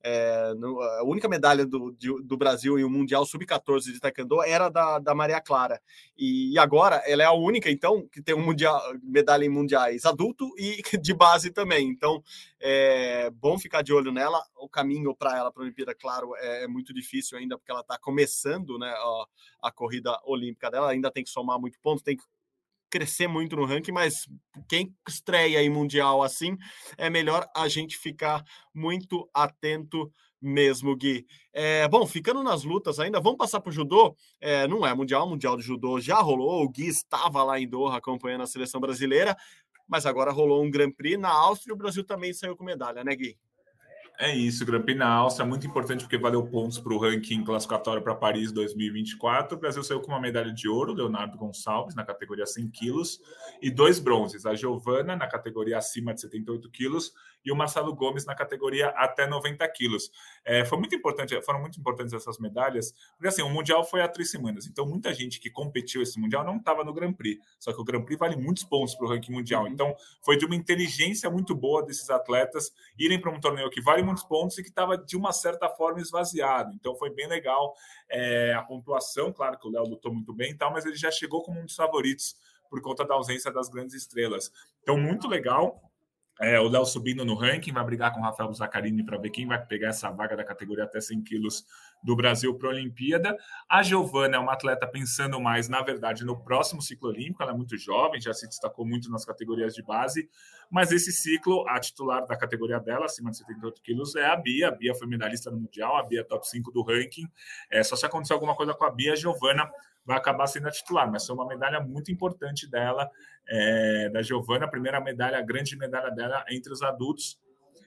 A única medalha do Brasil em um Mundial Sub-14 de Taekwondo era da Maria Clara. E agora ela é a única, então, que tem medalha em mundiais adulto e de base também. Então, é bom ficar de olho nela. O caminho para ela, para a Olimpíada, claro, é muito difícil ainda, porque ela está começando, né, a corrida olímpica dela. Ainda tem que somar muito ponto, tem que crescer muito no ranking, mas quem estreia em mundial assim, é melhor a gente ficar muito atento mesmo, Gui. Bom, ficando nas lutas ainda, vamos passar para o judô. Não é mundial de judô já rolou, o Gui estava lá em Doha acompanhando a seleção brasileira, mas agora rolou um Grand Prix na Áustria e o Brasil também saiu com medalha, né, Gui? É isso, o Grand Prix na Áustria, muito importante porque valeu pontos para o ranking classificatório para Paris 2024. O Brasil saiu com uma medalha de ouro, Leonardo Gonçalves, na categoria 100 quilos, e 2 bronzes, a Giovana, na categoria acima de 78 quilos, e o Marcelo Gomes, na categoria até 90 quilos. Foram muito importantes essas medalhas, porque assim, o Mundial foi há 3 semanas, então muita gente que competiu esse Mundial não estava no Grand Prix, só que o Grand Prix vale muitos pontos para o ranking mundial, então foi de uma inteligência muito boa desses atletas irem para um torneio que vale muitos pontos e que estava, de uma certa forma, esvaziado. Então, foi bem legal a pontuação. Claro que o Léo lutou muito bem e tal, mas ele já chegou como um dos favoritos por conta da ausência das grandes estrelas. Então, muito legal. O Léo subindo no ranking, vai brigar com o Rafael Zaccarini para ver quem vai pegar essa vaga da categoria até 100 quilos do Brasil para a Olimpíada. A Giovana é uma atleta pensando mais, na verdade, no próximo ciclo olímpico. Ela é muito jovem, já se destacou muito nas categorias de base, mas esse ciclo, a titular da categoria dela, acima de 78 quilos, é a Bia. A Bia foi medalhista no Mundial, a Bia é top 5 do ranking. Só se acontecer alguma coisa com a Bia, a Giovana vai acabar sendo a titular, mas foi uma medalha muito importante dela, da Giovana, a primeira medalha, a grande medalha dela entre os adultos.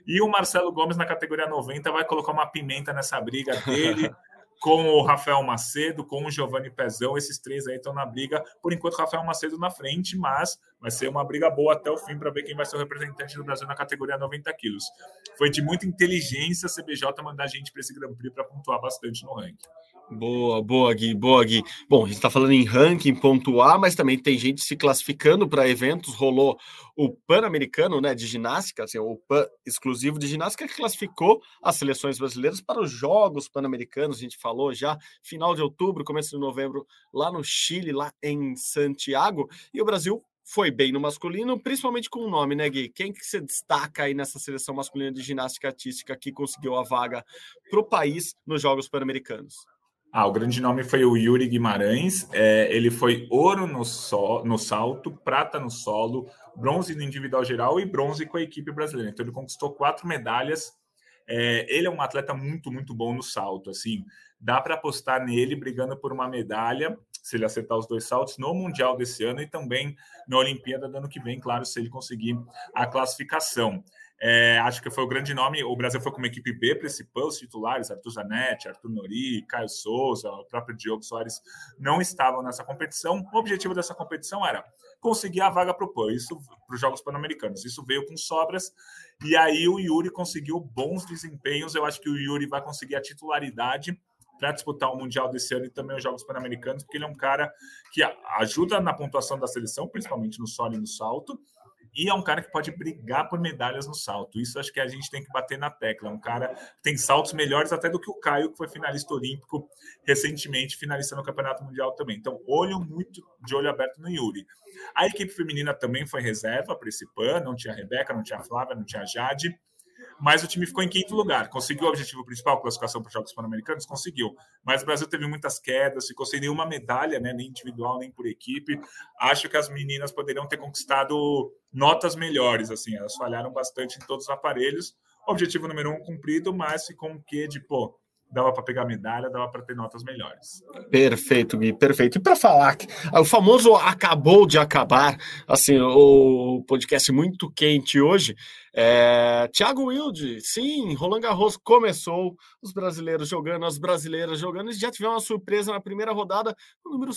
E o Marcelo Gomes, na categoria 90, vai colocar uma pimenta nessa briga dele, com o Rafael Macedo, com o Giovanni Pezão. Esses três aí estão na briga. Por enquanto, o Rafael Macedo na frente, mas vai ser uma briga boa até o fim para ver quem vai ser o representante do Brasil na categoria 90 quilos. Foi de muita inteligência a CBJ mandar a gente para esse Grand Prix para pontuar bastante no ranking. Boa, Gui. Bom, a gente está falando em ranking, pontuar, mas também tem gente se classificando para eventos. Rolou o Pan-Americano, né, de ginástica, assim, o Pan exclusivo de ginástica, que classificou as seleções brasileiras para os Jogos Pan-Americanos. A gente falou já, final de outubro, começo de novembro, lá no Chile, lá em Santiago. E o Brasil foi bem no masculino, principalmente com o nome, né, Gui? Quem que você destaca aí nessa seleção masculina de ginástica artística que conseguiu a vaga para o país nos Jogos Pan-Americanos? O grande nome foi o Yuri Guimarães. Ele foi ouro no salto, prata no solo, bronze no individual geral e bronze com a equipe brasileira. Então ele conquistou 4 medalhas. Ele é um atleta muito, muito bom no salto. Assim, dá para apostar nele brigando por uma medalha, se ele acertar os 2 saltos, no Mundial desse ano e também na Olimpíada do ano que vem, claro, se ele conseguir a classificação. Acho que foi o grande nome. O Brasil foi com uma equipe B para esse PAN, os titulares, Arthur Zanetti, Arthur Nori, Caio Souza, o próprio Diogo Soares não estavam nessa competição. O objetivo dessa competição era conseguir a vaga para o PAN, isso para os Jogos Pan-Americanos. Isso veio com sobras e aí o Yuri conseguiu bons desempenhos. Eu acho que o Yuri vai conseguir a titularidade para disputar o Mundial desse ano e também os Jogos Pan-Americanos, porque ele é um cara que ajuda na pontuação da seleção, principalmente no solo e no salto, e é um cara que pode brigar por medalhas no salto. Isso acho que a gente tem que bater na tecla. É um cara que tem saltos melhores até do que o Caio, que foi finalista olímpico recentemente, finalista no Campeonato Mundial também. Então, muito de olho aberto no Yuri. A equipe feminina também foi reserva para esse PAN, não tinha a Rebeca, não tinha a Flávia, não tinha a Jade, mas o time ficou em 5º lugar. Conseguiu o objetivo principal, classificação para os Jogos Pan-Americanos? Conseguiu. Mas o Brasil teve muitas quedas, ficou sem nenhuma medalha, né, nem individual, nem por equipe. Acho que as meninas poderiam ter conquistado notas melhores. Assim, elas falharam bastante em todos os aparelhos. Objetivo número 1 cumprido, mas ficou um quê de, dava para pegar medalha, dava para ter notas melhores. Perfeito, Gui, perfeito. E para falar, o famoso acabou de acabar, assim, o podcast muito quente hoje, Thiago Wilde, sim, Roland Garros começou, os brasileiros jogando, as brasileiras jogando, e já tivemos uma surpresa na primeira rodada, o número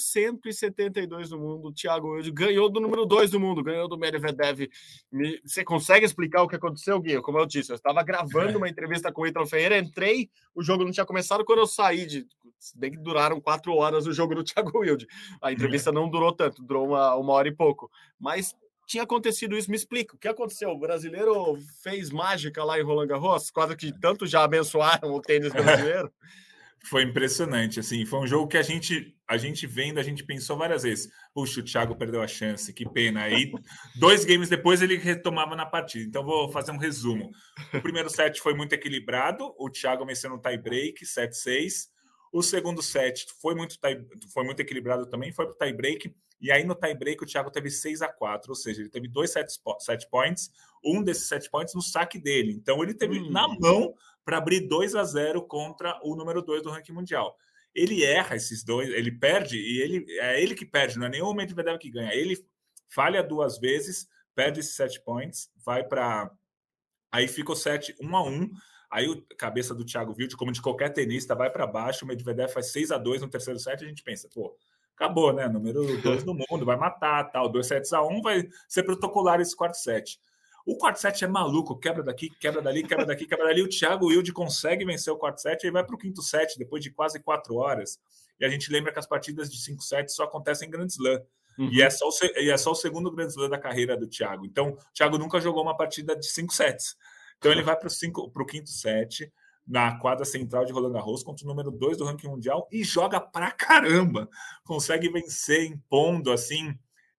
172 do mundo, o Thiago Wilde ganhou do número 2 do mundo, ganhou do Medvedev. Você consegue explicar o que aconteceu, Gui? Como eu disse, eu estava gravando uma entrevista com o Ítalo Ferreira, entrei, o jogo não tinha começado, quando eu saí, se bem que duraram 4 horas o jogo do Thiago Wilde, a entrevista não durou tanto, durou uma hora e pouco, mas tinha acontecido isso. Me explica, o que aconteceu? O brasileiro fez mágica lá em Roland Garros, quase que tanto já abençoaram o tênis brasileiro. Foi impressionante, assim, foi um jogo que a gente vendo, a gente pensou várias vezes, puxa, o Thiago perdeu a chance, que pena. Aí, 2 games depois, ele retomava na partida. Então, vou fazer um resumo. O primeiro set foi muito equilibrado, o Thiago venceu no tie-break, 7-6. O segundo set foi muito equilibrado também, foi para o tie-break. E aí, no tie-break, o Thiago teve 6-4, ou seja, ele teve 2 set points, um desses 7 points no saque dele. Então, ele teve na mão para abrir 2-0 contra o número 2 do ranking mundial. Ele erra esses 2, ele perde, e é ele que perde, não é nem o Medvedev que ganha. Ele falha 2 vezes, perde esses 7 points, vai para... Aí fica o set 1-1, aí a cabeça do Thiago Wilde, como de qualquer tenista, vai para baixo, o Medvedev faz 6-2 no terceiro set, a gente pensa, acabou, né? Número 2 do mundo, vai matar, tal. 2-7-1 vai ser protocolar esse quarto set. O quarto set é maluco, quebra daqui, quebra dali, quebra daqui, quebra dali. O Thiago Wilde consegue vencer o quarto set e vai para o quinto set, depois de quase 4 horas. E a gente lembra que as partidas de 5 sets só acontecem em Grand Slam. E é só o segundo Grand Slam da carreira do Thiago. Então, o Thiago nunca jogou uma partida de 5 sets. Então, ele vai para o quinto set, na quadra central de Roland Garros, contra o número 2 do ranking mundial, e joga pra caramba. Consegue vencer impondo, assim...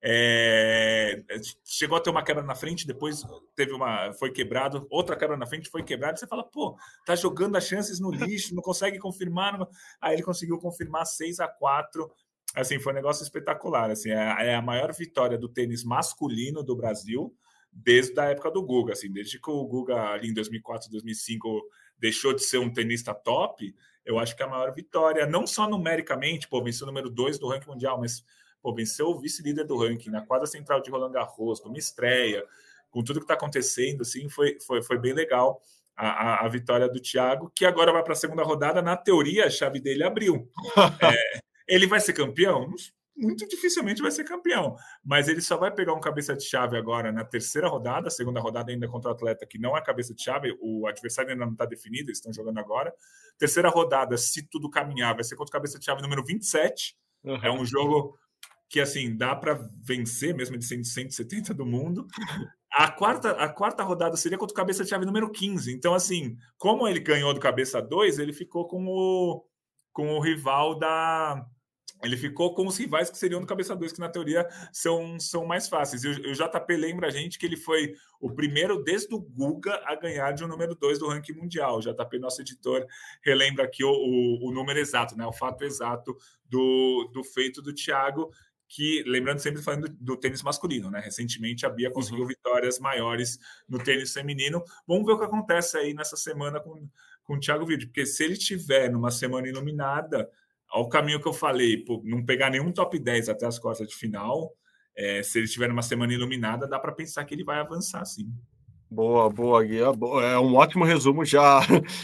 chegou a ter uma quebra na frente, depois foi quebrado, outra quebra na frente, foi quebrado, você fala, tá jogando as chances no lixo, não consegue confirmar, aí ele conseguiu confirmar 6-4, assim, foi um negócio espetacular, assim, é a maior vitória do tênis masculino do Brasil desde a época do Guga, assim, desde que o Guga ali em 2004, 2005 deixou de ser um tenista top, eu acho que é a maior vitória, não só numericamente, venceu o número 2 do ranking mundial, mas venceu o vice-líder do ranking na quadra central de Roland Garros, numa estreia, com tudo que está acontecendo, assim, foi bem legal a vitória do Thiago, que agora vai para a segunda rodada. Na teoria, a chave dele abriu. Ele vai ser campeão? Muito dificilmente vai ser campeão, mas ele só vai pegar um cabeça de chave agora na terceira rodada, a segunda rodada ainda contra o atleta que não é cabeça de chave, o adversário ainda não está definido, eles estão jogando agora. Terceira rodada, se tudo caminhar, vai ser contra o cabeça de chave número 27. É um jogo que, assim, dá para vencer, mesmo de 170 do mundo. A quarta rodada seria contra o cabeça de chave número 15. Então, assim, como ele ganhou do cabeça 2, ele ficou com o rival da... Ele ficou com os rivais que seriam do cabeça 2, que na teoria são mais fáceis. E o JP lembra a gente que ele foi o primeiro desde o Guga a ganhar de um número 2 do ranking mundial. O JP, nosso editor, relembra aqui o número exato, né? O fato exato do feito do Thiago, que, lembrando, sempre falando do tênis masculino, né? Recentemente a Bia conseguiu vitórias maiores no tênis feminino. Vamos ver o que acontece aí nessa semana com o Thiago Wilde, porque se ele estiver numa semana iluminada, ao caminho que eu falei, não pegar nenhum top 10 até as quartas de final, se ele estiver numa semana iluminada, dá para pensar que ele vai avançar, sim. Boa, Gui. É um ótimo resumo. Já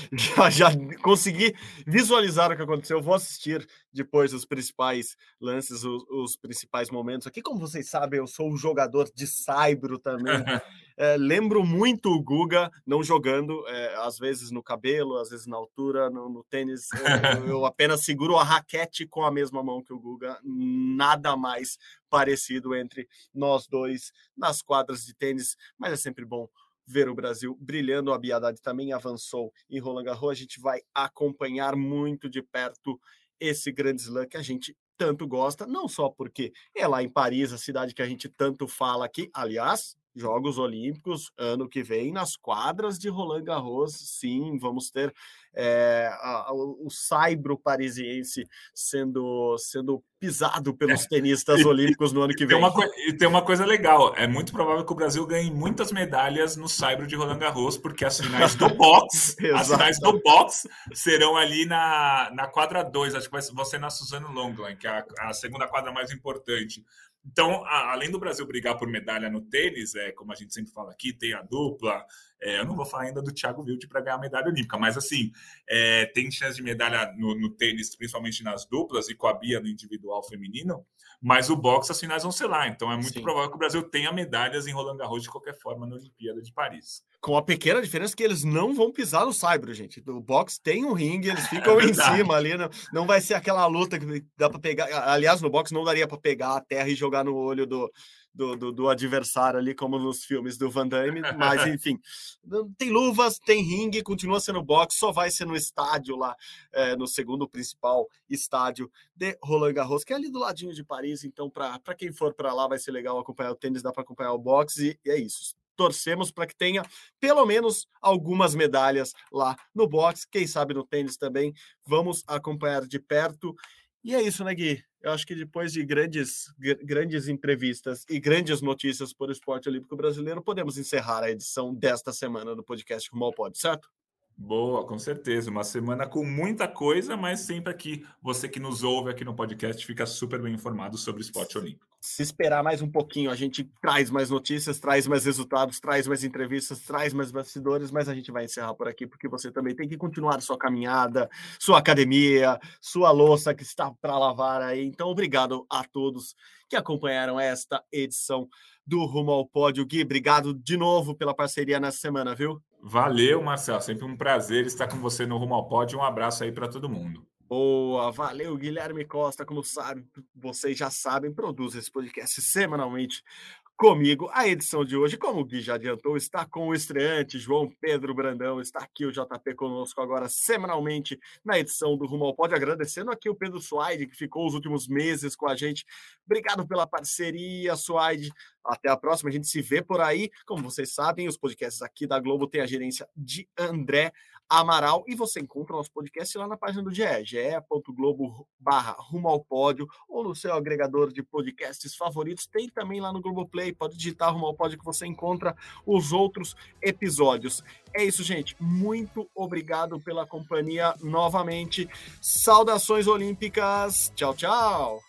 consegui visualizar o que aconteceu. Eu vou assistir depois os principais lances, os principais momentos. Aqui, como vocês sabem, eu sou um jogador de saibro também. Lembro muito o Guga não jogando, às vezes no cabelo, às vezes na altura, no tênis. Eu apenas seguro a raquete com a mesma mão que o Guga. Nada mais parecido entre nós dois nas quadras de tênis, mas é sempre bom ver o Brasil brilhando. A Bia Haddad também avançou em Roland Garros. A gente vai acompanhar muito de perto esse grande slam que a gente tanto gosta, não só porque é lá em Paris, a cidade que a gente tanto fala aqui. Aliás, Jogos Olímpicos, ano que vem, nas quadras de Roland Garros, sim, vamos ter o saibro parisiense sendo pisado pelos tenistas olímpicos no ano que vem. Tem uma coisa legal, é muito provável que o Brasil ganhe muitas medalhas no saibro de Roland Garros, porque as finais do boxe, serão ali na quadra 2, acho que vão ser na Suzano Longline, que é a segunda quadra mais importante. Então, além do Brasil brigar por medalha no tênis, como a gente sempre fala aqui, tem a dupla. Eu não vou falar ainda do Thiago Wilde para ganhar a medalha olímpica, mas assim, tem chance de medalha no tênis, principalmente nas duplas, e com a Bia no individual feminino, mas o boxe, as finais vão ser lá. Então é muito provável que o Brasil tenha medalhas em Roland Garros de qualquer forma na Olimpíada de Paris. Com a pequena diferença que eles não vão pisar no saibro, gente. O boxe tem um ringue, eles ficam em cima ali, não vai ser aquela luta que dá para pegar. Aliás, no boxe não daria para pegar a terra e jogar no olho do adversário ali, como nos filmes do Van Damme, mas enfim, tem luvas, tem ringue, continua sendo boxe, só vai ser no estádio lá, no segundo principal estádio de Roland Garros, que é ali do ladinho de Paris. Então, para quem for para lá, vai ser legal acompanhar o tênis, dá para acompanhar o boxe, e é isso. Torcemos para que tenha pelo menos algumas medalhas lá no boxe, quem sabe no tênis também. Vamos acompanhar de perto. E é isso, né, Gui? Eu acho que depois de grandes entrevistas e grandes notícias por esporte olímpico brasileiro, podemos encerrar a edição desta semana do podcast Rumo ao Pódio, certo? Boa, com certeza. Uma semana com muita coisa, mas sempre aqui, você que nos ouve aqui no podcast, fica super bem informado sobre o esporte olímpico. Se esperar mais um pouquinho, a gente traz mais notícias, traz mais resultados, traz mais entrevistas, traz mais bastidores, mas a gente vai encerrar por aqui, porque você também tem que continuar sua caminhada, sua academia, sua louça que está para lavar aí. Então, obrigado a todos que acompanharam esta edição do Rumo ao Pódio. Gui, obrigado de novo pela parceria nessa semana, viu? Valeu, Marcelo. Sempre um prazer estar com você no Rumo ao Pódio. Um abraço aí para todo mundo. Boa, valeu, Guilherme Costa. Como sabe, vocês já sabem, produz esse podcast semanalmente comigo. A edição de hoje, como o Gui já adiantou, está com o estreante João Pedro Brandão. Está aqui o JP conosco agora semanalmente na edição do Rumo ao Pódio. Agradecendo aqui o Pedro Suaide, que ficou os últimos meses com a gente. Obrigado pela parceria, Suaide. Até a próxima, a gente se vê por aí. Como vocês sabem, os podcasts aqui da Globo têm a gerência de André Amaral, e você encontra o nosso podcast lá na página do GE, ge.globo/Rumo ao Pódio, ou no seu agregador de podcasts favoritos. Tem também lá no Globoplay, pode digitar Rumo ao Pódio que você encontra os outros episódios. É isso, gente. Muito obrigado pela companhia novamente. Saudações olímpicas. Tchau, tchau.